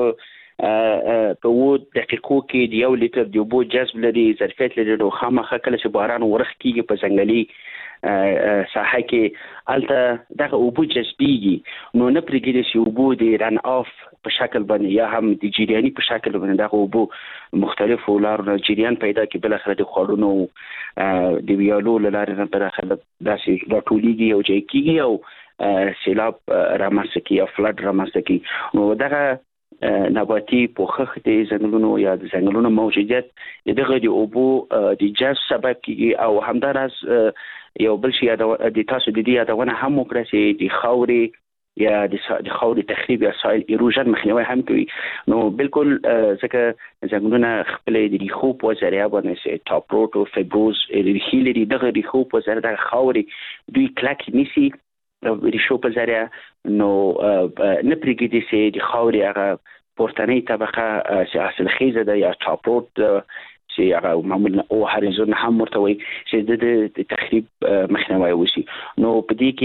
څنګه په 2 دقیقو کې د 1 لیټر د اوبو جذب لري ظرفیت لري نو خامخا کله چې باران ورخ کیږي په ځنګلي ساحه کې الته دغه اوبو جذبيږي نو نه پرېږدي چې اوبو د رن اف په شکل باندې یا هم د جریاني په شکل باندې دغه اوبو مختلفو لارو جریان پیدا کوي بل اخر د خوړونو د ویالو لاره نه پر اخر داسې راټولېږي او ځای کیږي او سیلاب رامنځته کوي او فلډ رامنځته کوي نو دغه نباتي پوښښ د ځنګلونو یا د ځنګلونو موجودیت دغه د اوبو د جذب سبب کیږي او همدارس یو بل شی د تاسو د دې یادونه هم وکړه چې د خاورې یا د خاورې تخریب یا سایل ایروژن مخنیوي هم کوي نو بالکل ځکه ځنګلونه خپل د ریښو په ذریعہ باندې ټاپ روټ او فایبروز ریښې لري دغه ریښو په ذریعہ د خاورې دوی کلک نیسي ریښو په ذریعہ نو نه پرېږدي چې د خاورې هغه پورتنۍ طبقه چې حاصلخیزه ده یا ټاپ روټ چې هغه معمولا او هریزون هم ورته وي چې د تخریب مخنیوي وشي نو په دې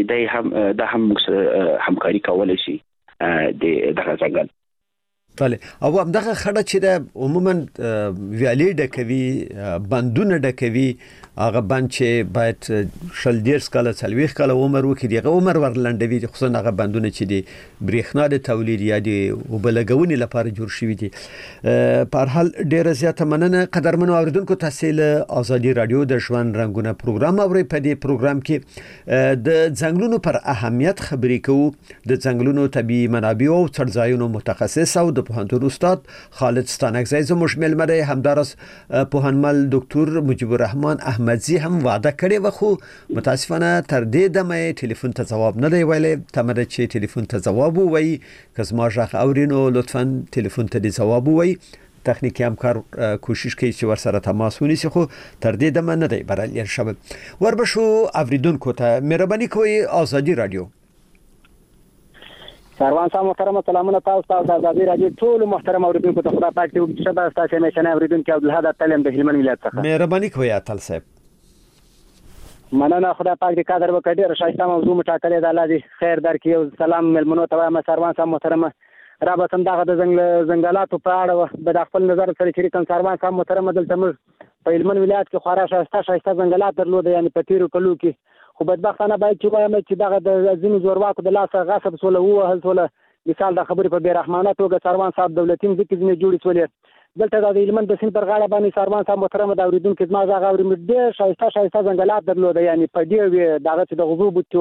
کې د هم همکاري کولای شي د دغه ځنګل بله او همدغه خړه چې د عموما ویالې ډکوي بندونه ډکوي هغه بند چې باید شل ډیر سکاله څلويخ کاله عمر وکړي دغه عمر ورلنډوي خصوصا هغه بندونه چې د برېښنا د تولید یا د وبلګونې لپاره جوړ شوي دي په هر حال ډیره زیاته مننه قدرمنو اوریدونکو تاسو له ازادي رادیو د ژوند رنگونه پروګرام اوري په دې پروګرام کې د ځنګلونو پر اهمیت خبرې کوو د ځنګلونو طبي منابع او څړځایونو متخصص او د پوهنتون استاد خالد ستانکزی زموږ ملمره همدارس پوهنمل ډاکټر مجيب الرحمن احمدزي هم وعده کړې و خو متاسفانه تر دې دمه ټلیفون ته جواب نه دی ویلي تمره چې ټلیفون ته جواب وایي کزما ژغ اورینو لطفا ټلیفون ته دی جواب وایي تخنیکی همکار کوشش کوي چې ورسره تماس ونیسي خو تر دې دمه نه دی برای شب وربشو اوریدونکو ته مهرباني کوئ آزادی رادیو سروان صاحب محترم سلامونه تاسو ته آزادي رادیو ټول محترم اوریدونکو ته خدا پاک دې وکړي چې تاسو نه شنه اوریدونکو عبدالحد تعلیم د هلمند ولایت څخه مهرباني کوئ اتل صاحب مننه خدا پاک دې قدر وکړي ډېر شایسته موضوع مټاکلې د الله دې خیر درکړي او سلام ملمنو ته وایم سروان صاحب محترم رابطه دغه د ځنګلاتو په اړه به خپل نظر سره شریکم سروان صاحب محترم دلته موږ په هلمند ولایت کې خورا شایسته ځنګلات درلود یعنی په تیرو کلو کې خو بدبختانه باید چې وایم چې دغه د ځینو زورواکو د لاسه غصب سوله وهل سوله مثال د خبرې په بیرحمانه توګه سروان صاحب دولتي ځکه ځینې جوړې سولې دلته د هلمند د سیند پر غاړه باندې سروان صاحب محترم د اوریدونکو زما غاغ اوري ډېر شایسته ځنګلات درلود یعنی په دې دغه چې د غوبو بوټو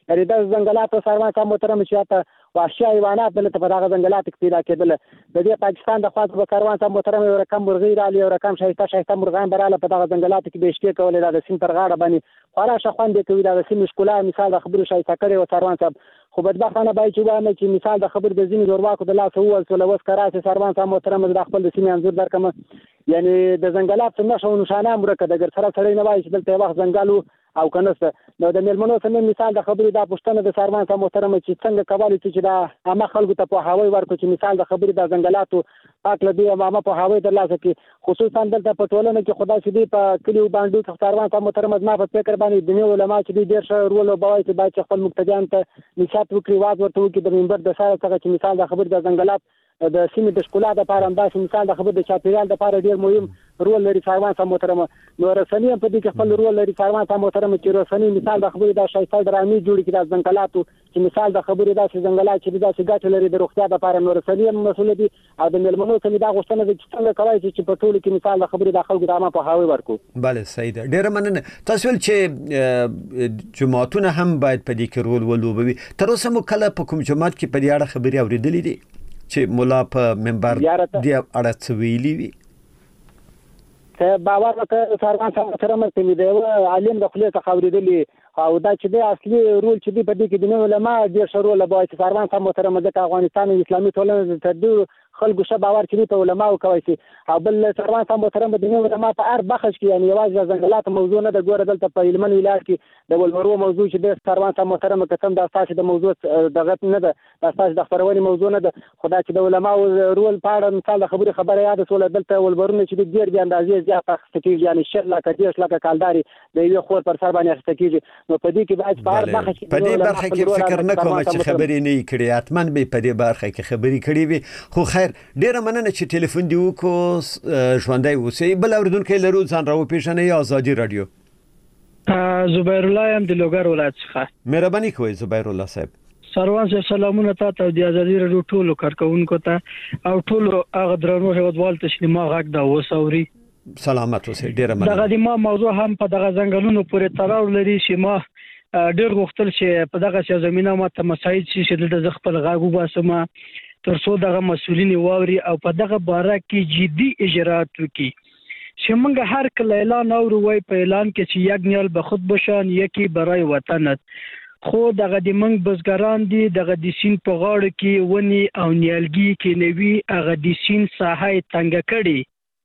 یعنی د ځنګلاتو سروان صاحب محترم چې حتی وحشي حیوانات دلته په دغه ځنګلاتو کې پیدا کېدل. د دې پاکستان د خوا څخه کاروان صاحب محترم یو رقم مرغۍ راغلي، یو رقم شایسته مرغان براله په دغه ځنګلاتو کې بېشتې کولې د سیند پر غاړه باندې خورا ښه خوند یې کوي. د سیمې ښکلا مثال د خبرو شایسته کړی و سروان صاحب. خو بدبختانه باید چې وایم چې مثال د خبرو د ځینې زورواکو د لاسه وویل شول اوس که راسې سروان صاحب محترم د خپل د سیمې انځور درکړم. یعنی د ځنګلاتو نښه او نښانه هم ورکه د ګرسره سړی نه وایي چې دلته یو وخت ځنګل و او که نشته. نو د مېلمنو څخه مثال د خبرې دا پوښتنه د سروان صاحب محترم چې څنګه کولی شو چې دا عامه خلکو ته پوهاوی ورکړو چې مثال د خبرې د ځنګلاتو پاک له دې عامه پوهاوی ترلاسه کړي، خصوصا دلته په ټولنه کې خدای چې دی په کلیو بانډو څخه سروان صاحب محترم زما په فکر باندې دیني علما چې دی ډېر ښه رول لوبوي چې باید خپل مقتدیان ته نصیحت وکړي، واز ورته وکړي د منبر د سره څخه چې مثال د خبرې د ځنګلات د سیمې د ښکلا دپاره همداسې مثال د خبرې د چاپېریال دپاره ډېر مهم رول لري سروان صاحب محترم. نو رسنۍ هم په دې کې خپل رول لري سروان صاحب محترم چې رسنۍ مثال د خبرې د ښایسته ډرامې جوړې کړي د ځنګلاتو چې مثال د خبرې داسې ځنګلات چې داسې ګټې لري د روغتیا دپاره. نو رسنۍ هم مسؤله دي او د مېلمنو څخه دا غوښتنه ده چې څنګه کولی شي چې په ټولو کې مثال د خبرې د خلکو د عامه پوهاوی ورکړو. بله صحیح ده، ډېره مننه. تاسو ویل چې جماعتونه هم باید په دې کې رول ولوبوي. تر اوسه مو کله په کوم جماعت کې په دې اړه خبرې اورېدلې دي چې مولا په منبر دې اړه څه ویلي وي؟ باور وکړه سروان صاحب محترم چې د عالم د خولې څخه اورېدلي او دا چې دی اصلي رول چې دی په دې کې د علما ډېر ښه رول لوبوي چې سروان صاحب محترم ځکه افغانستان اسلامي ټولنه تر ډېرو خلکو ښه باور چې دی په علماو کوی شي. او بل سروان صاحب محترم د علما په هر بخش کې یعنې یوازې د ځنګلاتو موضوع نه ده، ګوره دلته په هلمند ولایت کې د ولورو موضوع چې دی سروان صاحب محترم که څه دا ستاسې د موضوع دغه نه ده، دا ستاسې د خپرونې موضوع نه ده، خو دا چې د علماو رول په اړه مثال د خبرې خبره یاده شوله دلته ولورونه چې دی ډېر د اندازې زیات اخیسته کېږي، یعنې 10 لکه 10 لکه کالدارې د یوې خور پر سر باندې اخیسته کېږي. نو په دې کې باید په هر برخه کې په دې برخه کې فکر نه کوم چې خبرې نه کړي، حتما به په دې برخه کې خبرې کړي وي. خو خیر ډېره مننه چې ټلیفون دی وکړو، ژوندی اوسئ. بل اورېدونکی لرو، ځان راوپېژنئ. ازادي راډیو. زبیر الله یم د لوګر ولایت څخه. مهرباني کوئ زبیر الله صاحب. سروان صاحب سلامونه تاسو او د ازادي راډیو ټولو کارکونکو ته او ټولو هغه درنو هیوادوالو ته چې ما غږ دا وسوري. سلامت اوسئ. ډېره مننه. دغه د ما موضوع هم په دغه ځنګلونو پورې تړاو لري چې ما ډېر غوښتل چې په دغه زمينه ما ته مساعد شي چې د خپل غږ وباسم تر څو دغه مسؤلین واوري او په دغه باره کې جدي اجرات وکړي. چې موږ هر کله اعلان اورو په اعلان کې چې یک نیال به خود بشان یکی برای وطنت، خو دغه د موږ بزګران دي دغه د سین په غاړه کې ونی او نیالګي کې نوي هغه د سین ساحه تنګ کړي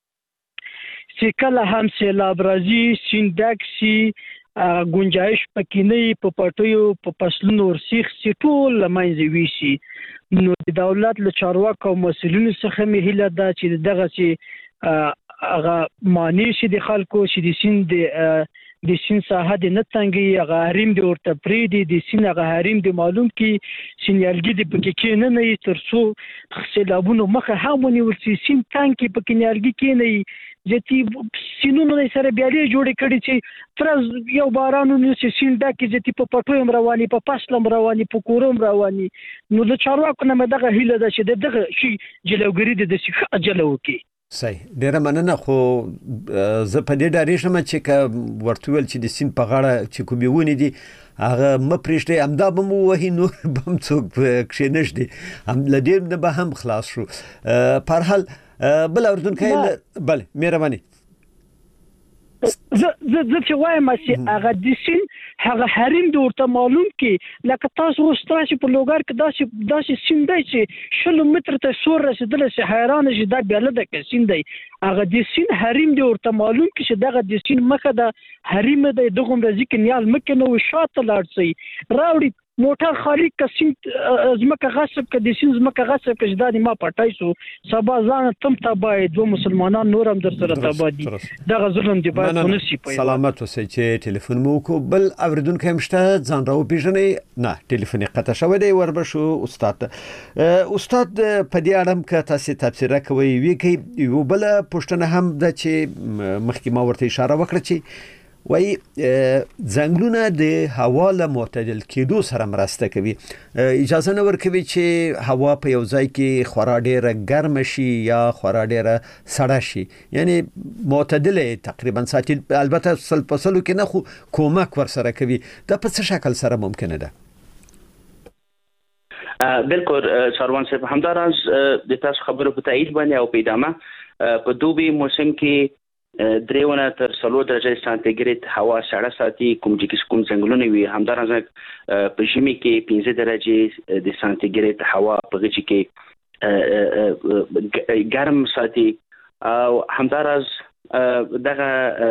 چې کله هم سیلاب راځي سین ډک شي گنجائش پکې نه په پټیو په فصلونو ورسیخ سي ټول لمنځه ویشي. نو د دولت له چارواکو او مسؤلینو څخه مې هیله ده چې دغه چې هغه معنی شي د خلکو چې د سین د سین ساحه د نه تنګي هغه حریم د ورته پریدي د سین هغه حریم د معلوم کې سینیالګي د پکې کې نه تر څو سیلابونو مخه هم ونیول شي سین تنګ کې پکې نیالګي کې نه جتی سینونو سره بیالې جوړې کړي چې فرض یو بارانونو چې سین ډکه جتی په پټویم رواني په فصلم رواني په کوروم رواني. نو د چارواکو نه دغه هیله ده چې دغه شي جلوګری د څه اجلو کې. صحیح، ډېره مننه. خو زه په دې ډارې شم چې ورته ویل چې د سین په غاړه چې کومې ونې دي هغه مه پرېږدئ، همدا به مو وهي، نور به هم څوک کښېنږدي، له دې نه به هم خلاص شو. په هر حال بل اورېدونکی. بله مهرباني. زه چې وایم چې هغه د سین هغه حریم د ورته معلوم کې لکه تاسو اوس تاسو په لوګر کې داسې سین دی چې 100 متر ته سور رسیدل چې حیران شي دا بیاله ده کې سین دی هغه د سین حریم د ورته معلوم کې چې دغه د سین مخه د حریم د دغه رزق نیال مکه نو شاته لاړ شي راوړي موټر خالق کسین زمکه غصب ک د سین زمکه غصب ک جدادي ما پټای سو سبا ځان تم تبای دو مسلمانان نورم در سره تبادي دغه ظلم دی باید ونسی په سلامت اوسئ. چې ټلیفون مو کو بل اوریدونکو همشته ځان راو پیژنې نه ټلیفون قطع شوی دی وربشو استاد په دې اړه ک تاسو تفسیر کوي وی کی یو بل پښتنه هم د چې مخکې ما ورته اشاره وکړه چې وای ځنګلونه د هوا له معتدل کېدو سره مرسته کوي، اجازه نه ورکوي چې هوا په یو ځای کې خورا ډیره ګرم شي یا خورا ډیره سړه شي، یعنی معتدل تقریبا ساتي. البته سل په سلو کې نه خو کومک ور سره کوي. دا په څه شکل سره ممکنه ده؟ بالکل سروان صاحب همداراز د تاسو خبرو په تایید باندې او په ادامه په دوبي موسم کې 3 تر 4 درجه سانتیګریډ هوا سړه ساتي کوم ځنګلونه وي همداراز په ژمي کې 15 درجه د سانتیګریډ هوا په غږی کې ګرم ساتي او همداراز دغه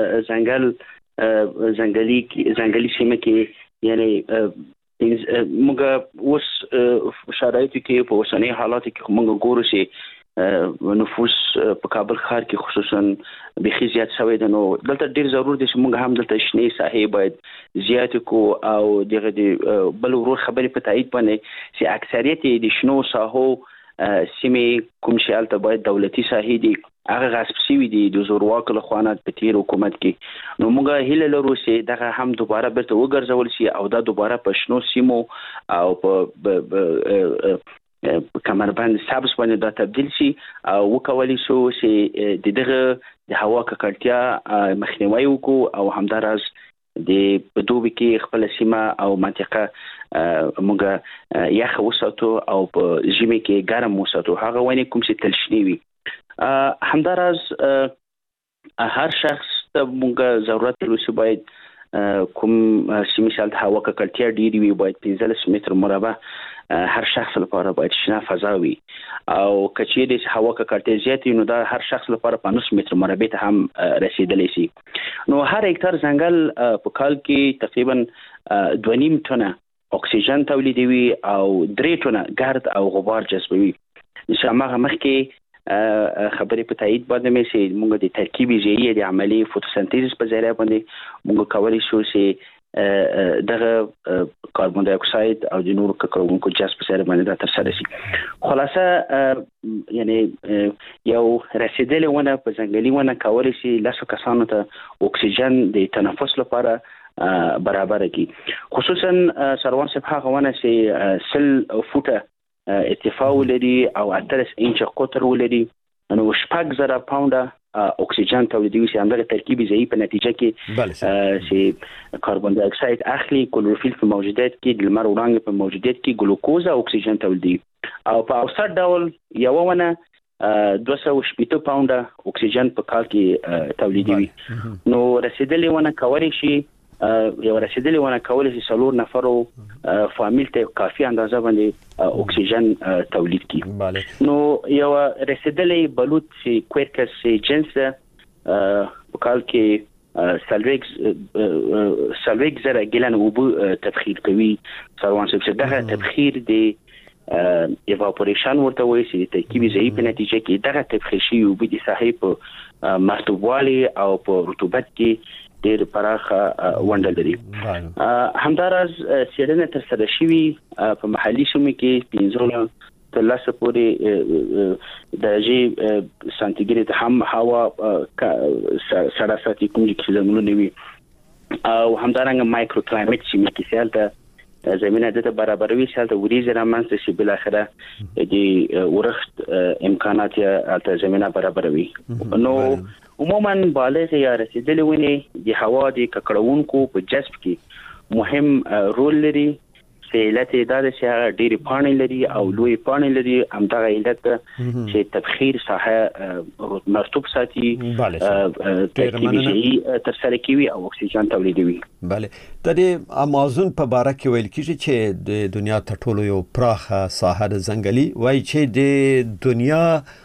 ځنګلي سیمه کې یعنی موږ اوس شرایطو کې په اوسنۍ حالاتو کې موږ ګورو چې نفوس په کابل ښار کې خصوصا بخي زیات شوی دی نو دلته ډیر ضرور دي چې موږ هم دلته شنې ساحې باید زیات کو او دغه بل ورور خبرې په تایید باندې چې اکثریت د شنو ساحو سیمې کوم شي ته باید دولتي ساحې دي هغه غصب شوي دي د زورواکو له خوا په تیر حکومت کې نو موږ هیله لرو چې دغه هم دوباره بیرته وګرځول شي او دا دوباره په شنو سیمو او په کمربند سبز باندې دا تبدیل شي او وکولای شو چې دغه د هوا ککړتیا مخنیوي وکړو او همداراز د دوبي کې خپل سیمه او منطقه موږ یخ وساتو او په ژمي کې ګرم وساتو هغه ونی کوم چې تلشنی وي همداراز هر شخص ته موږ ضرورت لري چې باید کوم سیمه شالت هوا ککړتیا ډیری وي باید 15 متر مربع هر شخص لپاره باید شنه فضا وي او کچې د هوا ککړتیا زیات نو دا هر شخص لپاره 50 متر مربع ته هم رسیدلی شي نو هر هکتار ځنګل په کال کې تقریبا 2.5 ټنه اکسیجن تولیدوي او 3 ټنه ګرد او غبار جذبوي شامه مخکې خبرې په تایید باندې مې چې موږ د ترکیبي ژویي د عملی فوتوسنتیز په ذریعہ باندې موږ کولی شو چې دغه کاربن ډای اکساید او د نورو ککړونکو جذب په ذریعہ باندې دا ترسره شي خلاصه یعنی یو رسیدلې ونه په ځنګلي ونه کولی شي لاسو کسانو ته اکسیجن د تنفس لپاره برابر کی خصوصا سروان صاحب هغه ونه چې 100 فوټه ارتفاع ولري او 18 انچ قطر ولري نو 6,000 پاونډه اکسیجن تولیدوي چې همدغه ترکیبي ژویي په نتیجه کې چې کاربن ډای اکساید اخلي کلوروفیل په موجودیت کې د لمر وړانګې په موجودیت کې ګلوکوز او اکسیجن تولیدوي او په اوسط ډول یو ونه 280 پاونډه اکسیجن په کال کې تولیدوي نو رسیدلې ونه کولی شي یو رسیدلی ونه کولای شي 4 نفرو فامیل ته کافي اندازه باندې اکسیجن تولید کړي نو یو رسیدلی بلوط چې کویرکس جنس په کال کې سلویک زره ګلن وبو تبخیر کوي سروان صاحب دغه تبخیر دی ایواپوریشن ورته وایي چې ترکیبي ژویي په نتیجه کې دغه تبخیر شي او د ساحې په مرطوبوالي او په رطوبت کې ډېر پراخه ونډه لري همداراز څېړنه ترسره شوې په محلي سیمو کې 15 تر 10 پورې درجه سانتیګریډ هم هوا سړه ساتي کوم چې ځنګلونه وي او همدارنګه مایکرو کلایمټ سیمه کې سیالته زمينه د برابروي سیالته وریځ رامنځته شي بل اخره د ورښت امکانات یا زمينه برابروي نو عموما بالغ یا رسیدلې ونې د هوا د ککړونکو په جذب کې مهم رول لري چې علت دا ده چې ډېری پاڼې لري او لوی پاڼې لري همدغه علت چې تبخیر ساحه مرطوب ساتي ترکیبي ژویي ترسره کوي او اکسیجن تولیدوي بله د امازون په باره کې ویل کېږي چې د دنیا تر ټولو یو پراخه ساحه د ځنګلي وایي چې د دنیا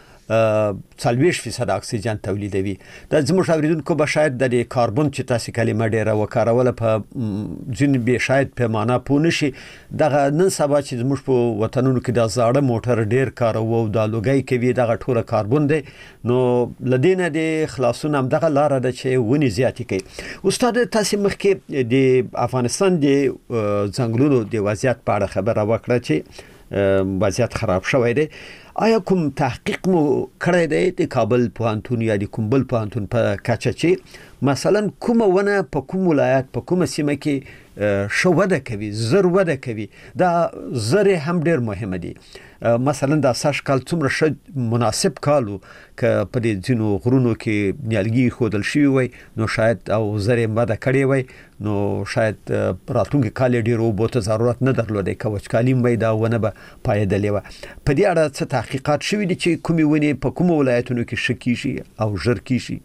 40% اکسیجن تولیدوي د زموږ اوریدونکو به شاید د کاربن چې تاسو کلمه ډیره وکاروله په ځین به شاید په معنا پوه نشي دغه نن سبا چې زموږ په وطنونو کې د زاړه موټر ډیر کارو د لوګي کوي دغه ټوله کاربن دی نو لدینه د خلاصون هم دغه لار ده چې ونی زیاتی کوي استاد تاسو مخکې د افغانستان د ځنګلونو د وضعیت په اړه خبره وکړه چې وضعیت خراب شوی دی آیا کوم تحقیق مو کړی دی د کابل پوهنتون یا د کوم بل پوهنتون په کچه چې مثلا کومه ونه په کوم ولایت په کومه سیمه کې شو وده کوي زر وده کوي دا زر هم ډیر مهمه دي مثلا دا ساش کال څومره ښه مناسب کالو که په دې ځینو غرونو کې نیالګي ښودل شوي وي نو شاید او زر یې وده کړې وي نو شاید راتلونکي کال یې ډېر اوبو ته ضرورت نه درلودی که وچکالي هم وي دا ونه به پایېدلې وه په دې اړه څه تحقیقات شوي دي چې کومې ونې په کومو ولایتونو کې ښه کیږي او ژر کیږي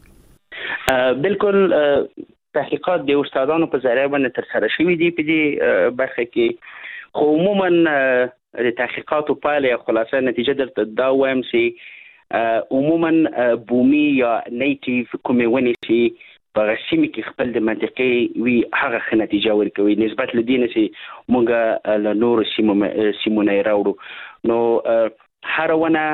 بالکل تحقیقات د استادانو په ذریعه باندې ترسره شوي دي په دې برخه کې خو عموما د تحقیقاتو پایله خلاصه نتیجه درته دا وایم چې عموما بومي یا نیټیو کومې ونې چې په سیمه کې خپل د منطقې وی هغه ښه نتیجه ورکوي نسبت لدې نه چې مونږ له نورو سیمو نه راوړو نو هر ونه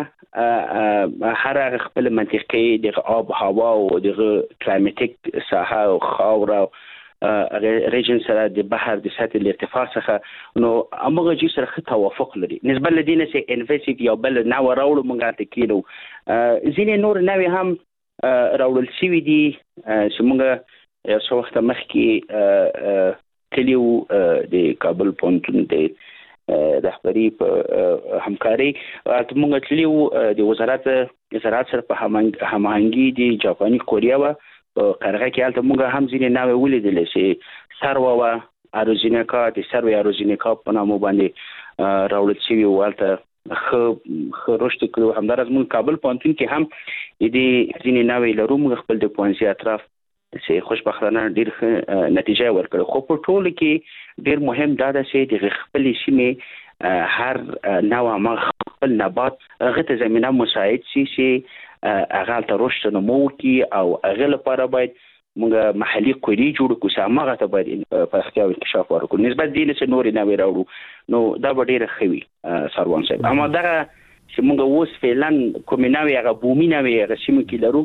هر خپل منطقې د آب هوا او د کلایمټیک ساحه او خاور ریجن سره د بحر د سطح ارتفاع څخه نو امغه جی سره ښه توافق لري نسبت لدینه چې انویسیو یو بل نو راوړو مونږ ته کینو ځینې نور نوې هم راوړل شوي دي چې مونږ یو څو وخت مخکې تلیو د کابل پوهنتون د رهبری په همکاري مونږ تلیو د وزارت زراعت سره په هماهنګي د جاپاني کوریا و په قرغه کې حالت مونږ هم ځینې نوې ولیدل چې سروا و اروزینیکا د سروي اروزینیکا په نامه باندې راوړل شوی و حالت خو رشد کړو همدارس مونږ کابل پوهنتون کې هم د ځینې نوې لرو مونږ خپل د پوهنځي اطراف چې خوشبختانه ډیر نتیجه ورکړه خو په ټول کې ډیر مهم دا ده چې د خپل سیمه هر نوع ما خپل نبات غته زمينه مساعد شي چې هغه ته رشد نمو کی او هغه لپاره باید موږ محلي کوري جوړ کو سمغه ته باید په اختیار انکشاف ورکړو نسبت دي چې نور نه وراوړو نو دا به ډیره خوي سروان صاحب اما دا چې موږ اوس فعلا کومیناوي هغه بومي نوي هغه سیمه کې لرو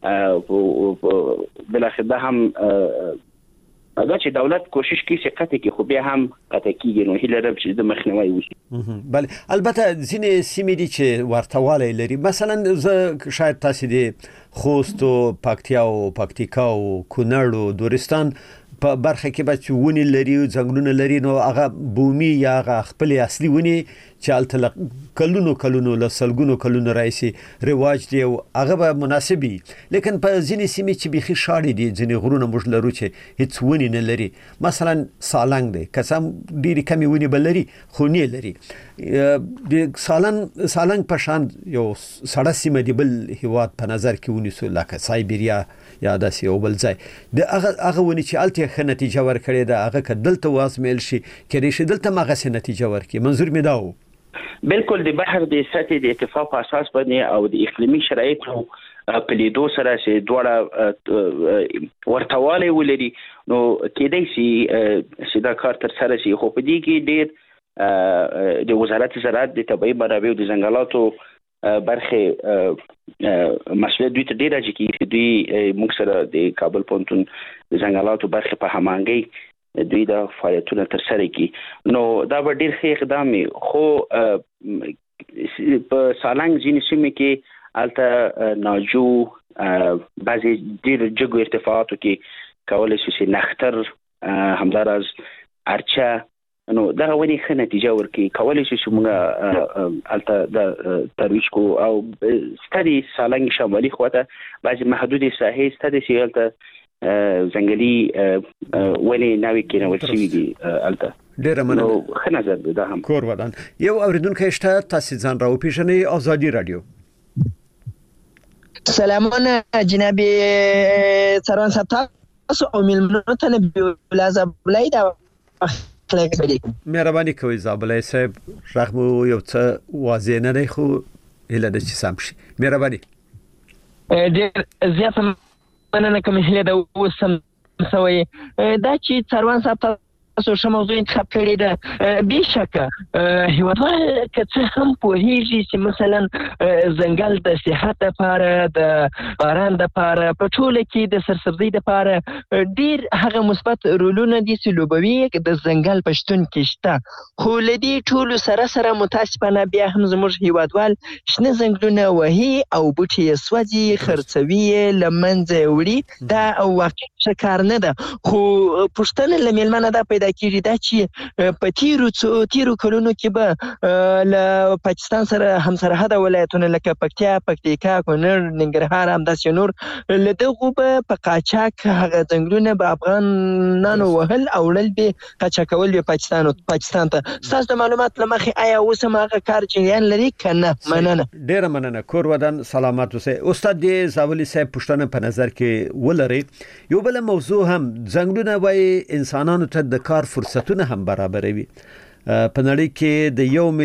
بل اخر ده هم دا چې دولت کوشش کوي چې قطع کې خو بیا هم قطع کیږي نو هیله لرم چې د مخنیوي وشي بله البته ځینې سیمې دي چې ورتهوالی لري مثلا زه شاید تاسو د خوست او پکتیکا او کونړ او دورستان په برخه کې به چې ونې لري ځنګلونه لري نو هغه بومي یا هغه خپل اصلي ونې چې هلته کلونو له سلګونو کلونو راځي رواج دی او هغه به مناسب وي لیکن په ځینې سیمې چې بیخي شاړې دي ځینې غرونه موږ لرو چې هیڅ ونې نه لري مثلا سالنګ دی که څه هم ډېرې کمې ونې به لري خو نه لري د سالنګ په شان یو سړه سیمه دی بل هیواد په نظر کې ونیسو لکه سایبریا یا داسې یو بل ځای د هغه ونې چې هلته ښه نتیجه ورکړې ده هغه که دلته وازمیل شي کېدای شي دلته هم هغسې نتیجه ورکړي منظور مې دا و بالکل د بحر د سطح د ارتفاع په اساس باندې او د اقلیمي شرایطو په لیدو سره چې دواړه ورتهوالی ولري نو کېدای شي چې دا کار ترسره شي خو په دې کې ډېر د وزارت زراعت د طبیعي منابعو د ځنګلاتو برخه مسؤلیت دوی ته ډېر راځي چې دوی موږ سره د کابل پوهنتون د ځنګلاتو برخه په هماهنګۍ دوی دا فعالیتونه ترسره کړي نو دا به ډېر ښه اقدام وي خو په سالنګ ځینې سیمې کې هلته ناجو بعضې ډېر جګو ارتفاعاتو کې کولی شي چې نختر همداراز ارچه نو دغه ونې ښه نتیجه ورکړي کولی شي چې موږ هلته د ترویج کو او ستا د سالنګ شمالي خواته بعضې محدودې ساحې ستا د چې هلته ځنګلي ونې ناوې کېنول شوي دي هلته ډېره مننه نو ښه نظر دی دا هم کور ودان یو اورېدونکی شته تاسې ځان راوپېژنئ ازادي راډیو سلامونه جناب سروان صاحب تاسو او میلمنو ته نبی الله زابلای دا مهرباني کوئ زابلای صاحب غږ مو یو څه واضح نه دی خو هیله ده چې سم شي مهرباني ډېر زیاته مننه کوم هیله ده اوس سم سوی دا چې سروان صاحب تاسو ښه موضوع انتخاب کړې ده. بېشکه هیوادوال که څه هم پوهېږي چې مثلا ځنګل د صحت لپاره د باران لپاره په ټوله کې د سرسبزۍ لپاره ډېر هغه مثبت رولونه دي چې لوبوي د ځنګل په شتون کې شته، خو له دې ټولو سره متاسفانه بیا هم زموږ هیوادوال شنه ځنګلونه وهي او بوټي یې سوځي، خرڅوي یې، له منځه یې وړي. دا واقعي ښه کار نه ده. خو پوښتنه له میلمانه دا پیدا کېږي دا چې په تیرو کلونو کې به له پاکستان سره همسرحده ولایتونه لکه پکتیا، پکتیکا، کونړ، ننګرهار همداسې نور له دغو به په قاچاق هغه ځنګلونه به افغانانو وهل او وړل به قاچاقول به پاکستان ته. ستاسو د معلومات له مخې آیا اوس هم هغه کار جریان لري که نه؟ مننه. ډېره مننه. کور ودان سلامات اوسئ. استاد دې زاولي صاحب پوښتنه په نظر کې ولري. یو بل موضوع هم ځنګلونه وایي انسانانو ته د کار فرصتونه هم برابروي. په نړۍ کې د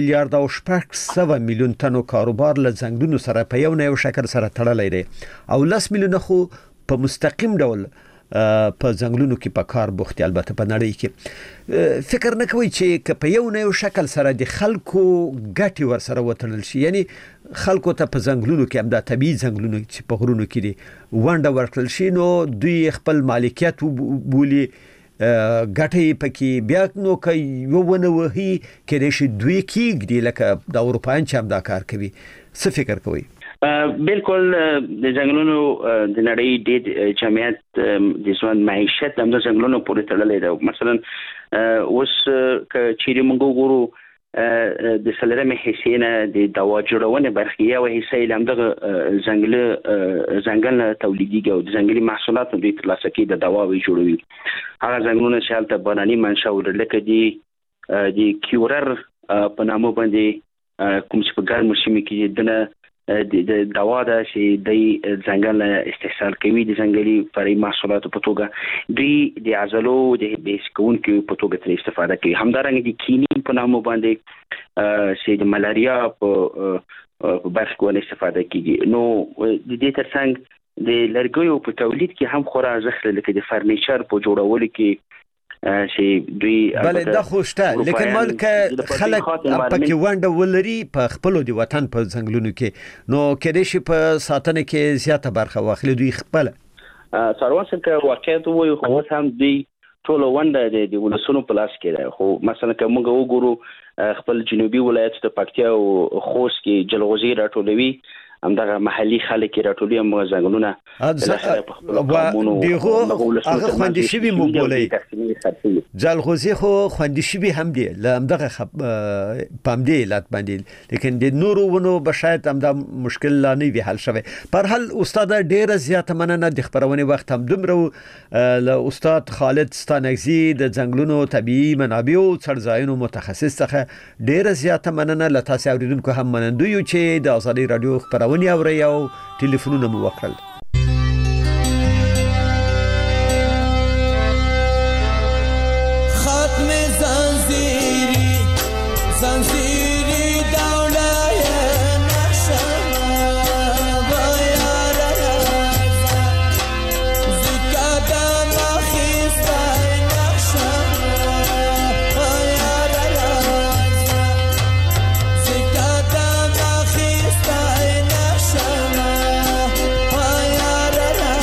1.6 میلیون تنو کاروبار له ځنګلونو سره په یو نه یو شکل سره تړلی دی او 10 میلیونه خو په مستقیم ډول په ځنګلونو کې په کار بوخت دي. البته په نړۍ کې فکر نه کوي چې په یو نه یو شکل سره د خلکو ګټي ورسره وتړل شي، یعنی خلکو ته په ځنګلونو کې هم د طبيعي ځنګلونو چې په غرونو کې دي ونډه ورکړل شي، نو دوی خپل مالکیت بولي ګټي پکې بیا نو کوي یو ونه وهي کېدای شي دوی کېږدي لکه د اروپایان چې هم دا کار کوي. څه فکر کوي؟ بالکل د ځنګلونو د نړۍ ډېر جمعیت د ژوند معیشت هم د ځنګلونو پورې تړلی دی. مثلا اوس که چیرې موږ وګورو د څلورمې حصې نه د دوا جوړونې برخې یوه حصه یې له همدغه ځنګل نه تولیدېږي او د ځنګلي محصولاتو دوی ترلاسه کوي، د دواوې جوړوي. هغه ځنګلونه چې هلته باراني منشأ ولري لکه د کیورر په نامه باندې کوم چې په ګرمو سیمو کې دنه د دوا ده چې د ځنګل استحصال کوي، د ځنګلي فرعي محصولاتو په توګه دوی د عضلو د بیس کوونکو په توګه ترې استفاده کوي. همدارنګه د کینین په نامه باندې چې د ملاریا په برخه کې استفاده کیږي. نو د دې ترڅنګ د لرګیو په تولید کې هم خورا ارزښت لري، لکه د فرنیچر په جوړولو کې چې دوی بله دا خوشته، لیکن مالک خلک پکې ونډه ولري په خپلو د وطن په ځنګلونو کې، نو کېدای شي په ساتنه کې زیاته برخه واخلي دوی خپله. څاروان څنګه واقعیت وایي خو اوس هم دوی ټوله ونډه د ولسونو په لاس کې ده. خو مثلا که موږ وګورو خپل جنوبي ولایت د پکتیا او خوست کې جلغوزي راټولوي، همدغه محلي خلک راټولي هم ځنګلونه دغه خوندې شوي مبولي جلغوزي خو خوندې شوي هم دي همدغه پام دی لات باندې، لیکن د نورو ونو بشاید هم دا مشکل لا نه وي حل شوی. پر حال استاد ډیره زیاته مننه د خبرونې وخت هم دومره له استاد خالد ستانکزي د ځنګلونو طبيعي منابعو څړځایونو متخصص څخه ډیره زیاته مننه. له تاسو اوریدونکو هم منندوی یو چې د ازادي رادیو خبرونه اوري او ټلیفونونه مو وکړل. ختم زنجیری دولای نشما باید زکادم خیستای نشما باید زکادم خیستای نشما باید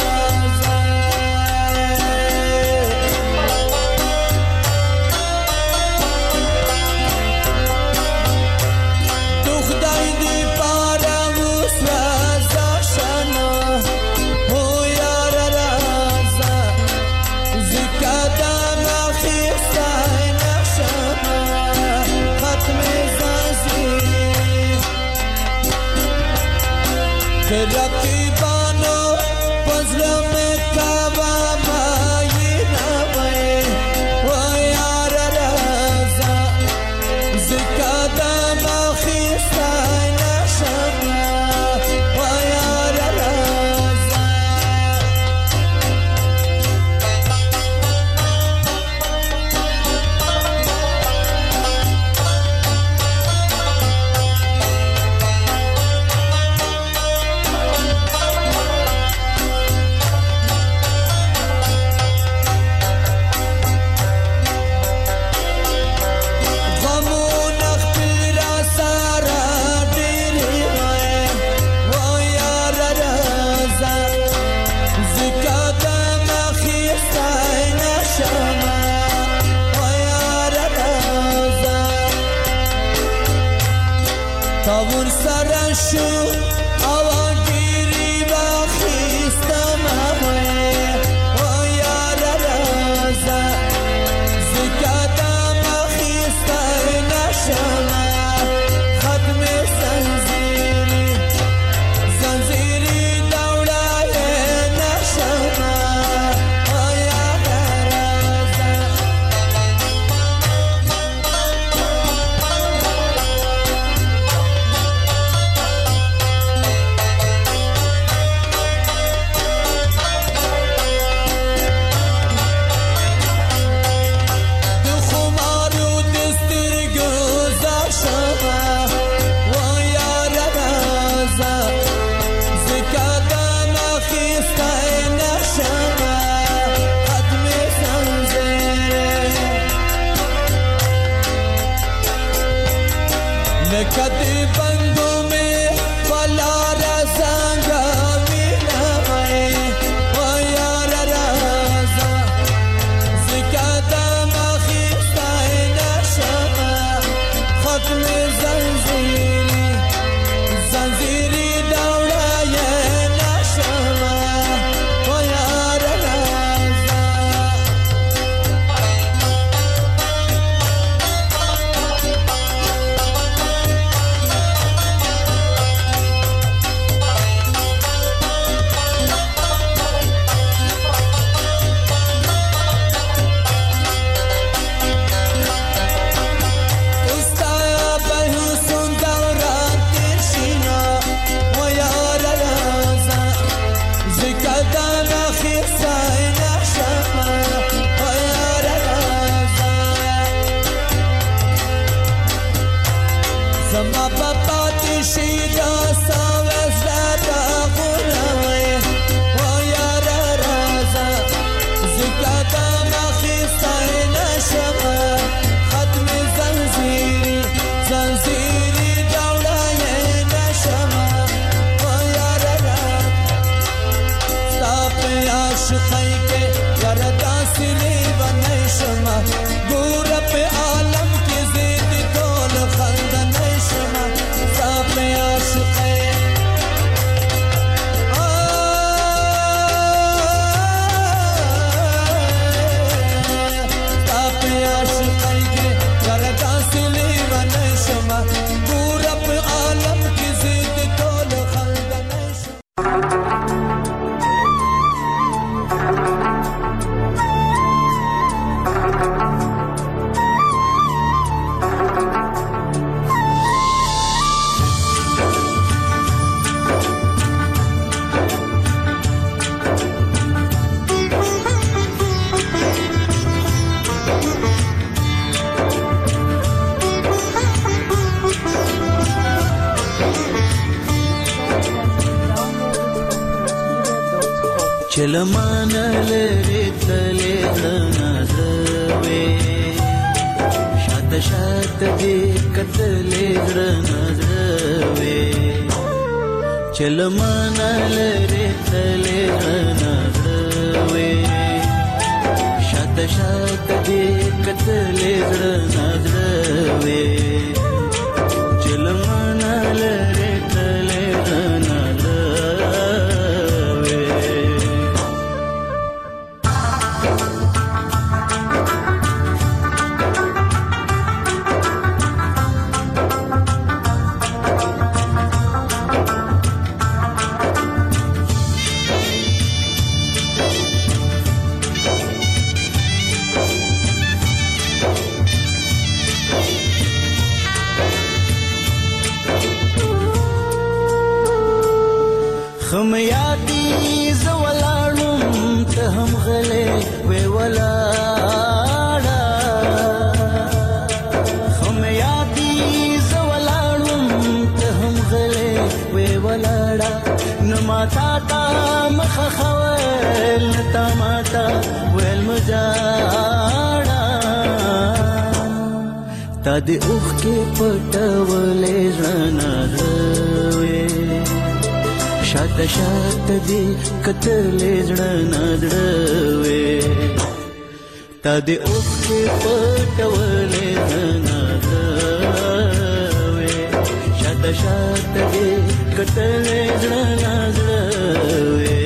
رقیبانو پزلم کعبه مایی نوی و یار رازا زکادم خیستای نشما و یار رازا باور سره شو او ډیری واخیستم او یار رازه زکه د مخیستی نشم ختم زنځیری دوړای نشم او یار رازه کدی بندو میں فلار زنگا مینوائے او یار رازا زکادا مخیستای نشما ختم زنزیری دوڑای نشما او یار رازا زما پپا تشی دا ساوز دا غلاوی او یار رازا زکا دا مخیستای نشم ختم زنزیری دوڑای نشم او یار رازا ستا پی عاشقی کے یار داسلی و نیشم گور پی عالم کی زید کول خندن چلمان لري تلې نظروي شات دې کتلې نظروي چلمان لري تلې نظروي شات دې کتلې نظروي چلمان لري تلې خم یادی زولاړم ته هم غلې وې ولاړه خم یادی زولاړم ته هم غلې وې ولاړه نما تا مخ خوال تا ماتا ویل مجاړه تا دې اوخ کې پټولې ځنا زوي شات دې کتلې زړه دړوي تا دې اوخ کې پټولې زنا دړوي شات د شاته دې کتلې زړه نازړه وې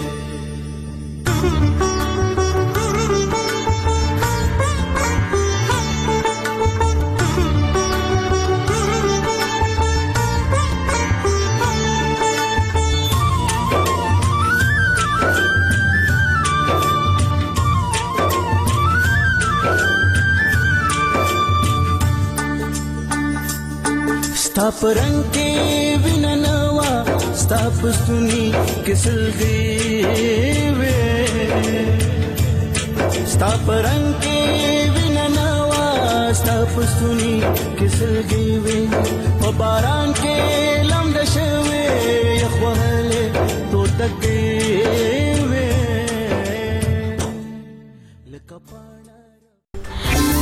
ستا پرنګ کې وینا نوا ستا پستونی کسلګي وې ستا پرنګ کې وینا نوا ستا پستونی کسلګي وې په باران کې لمد شوي یخ وهله تو تکې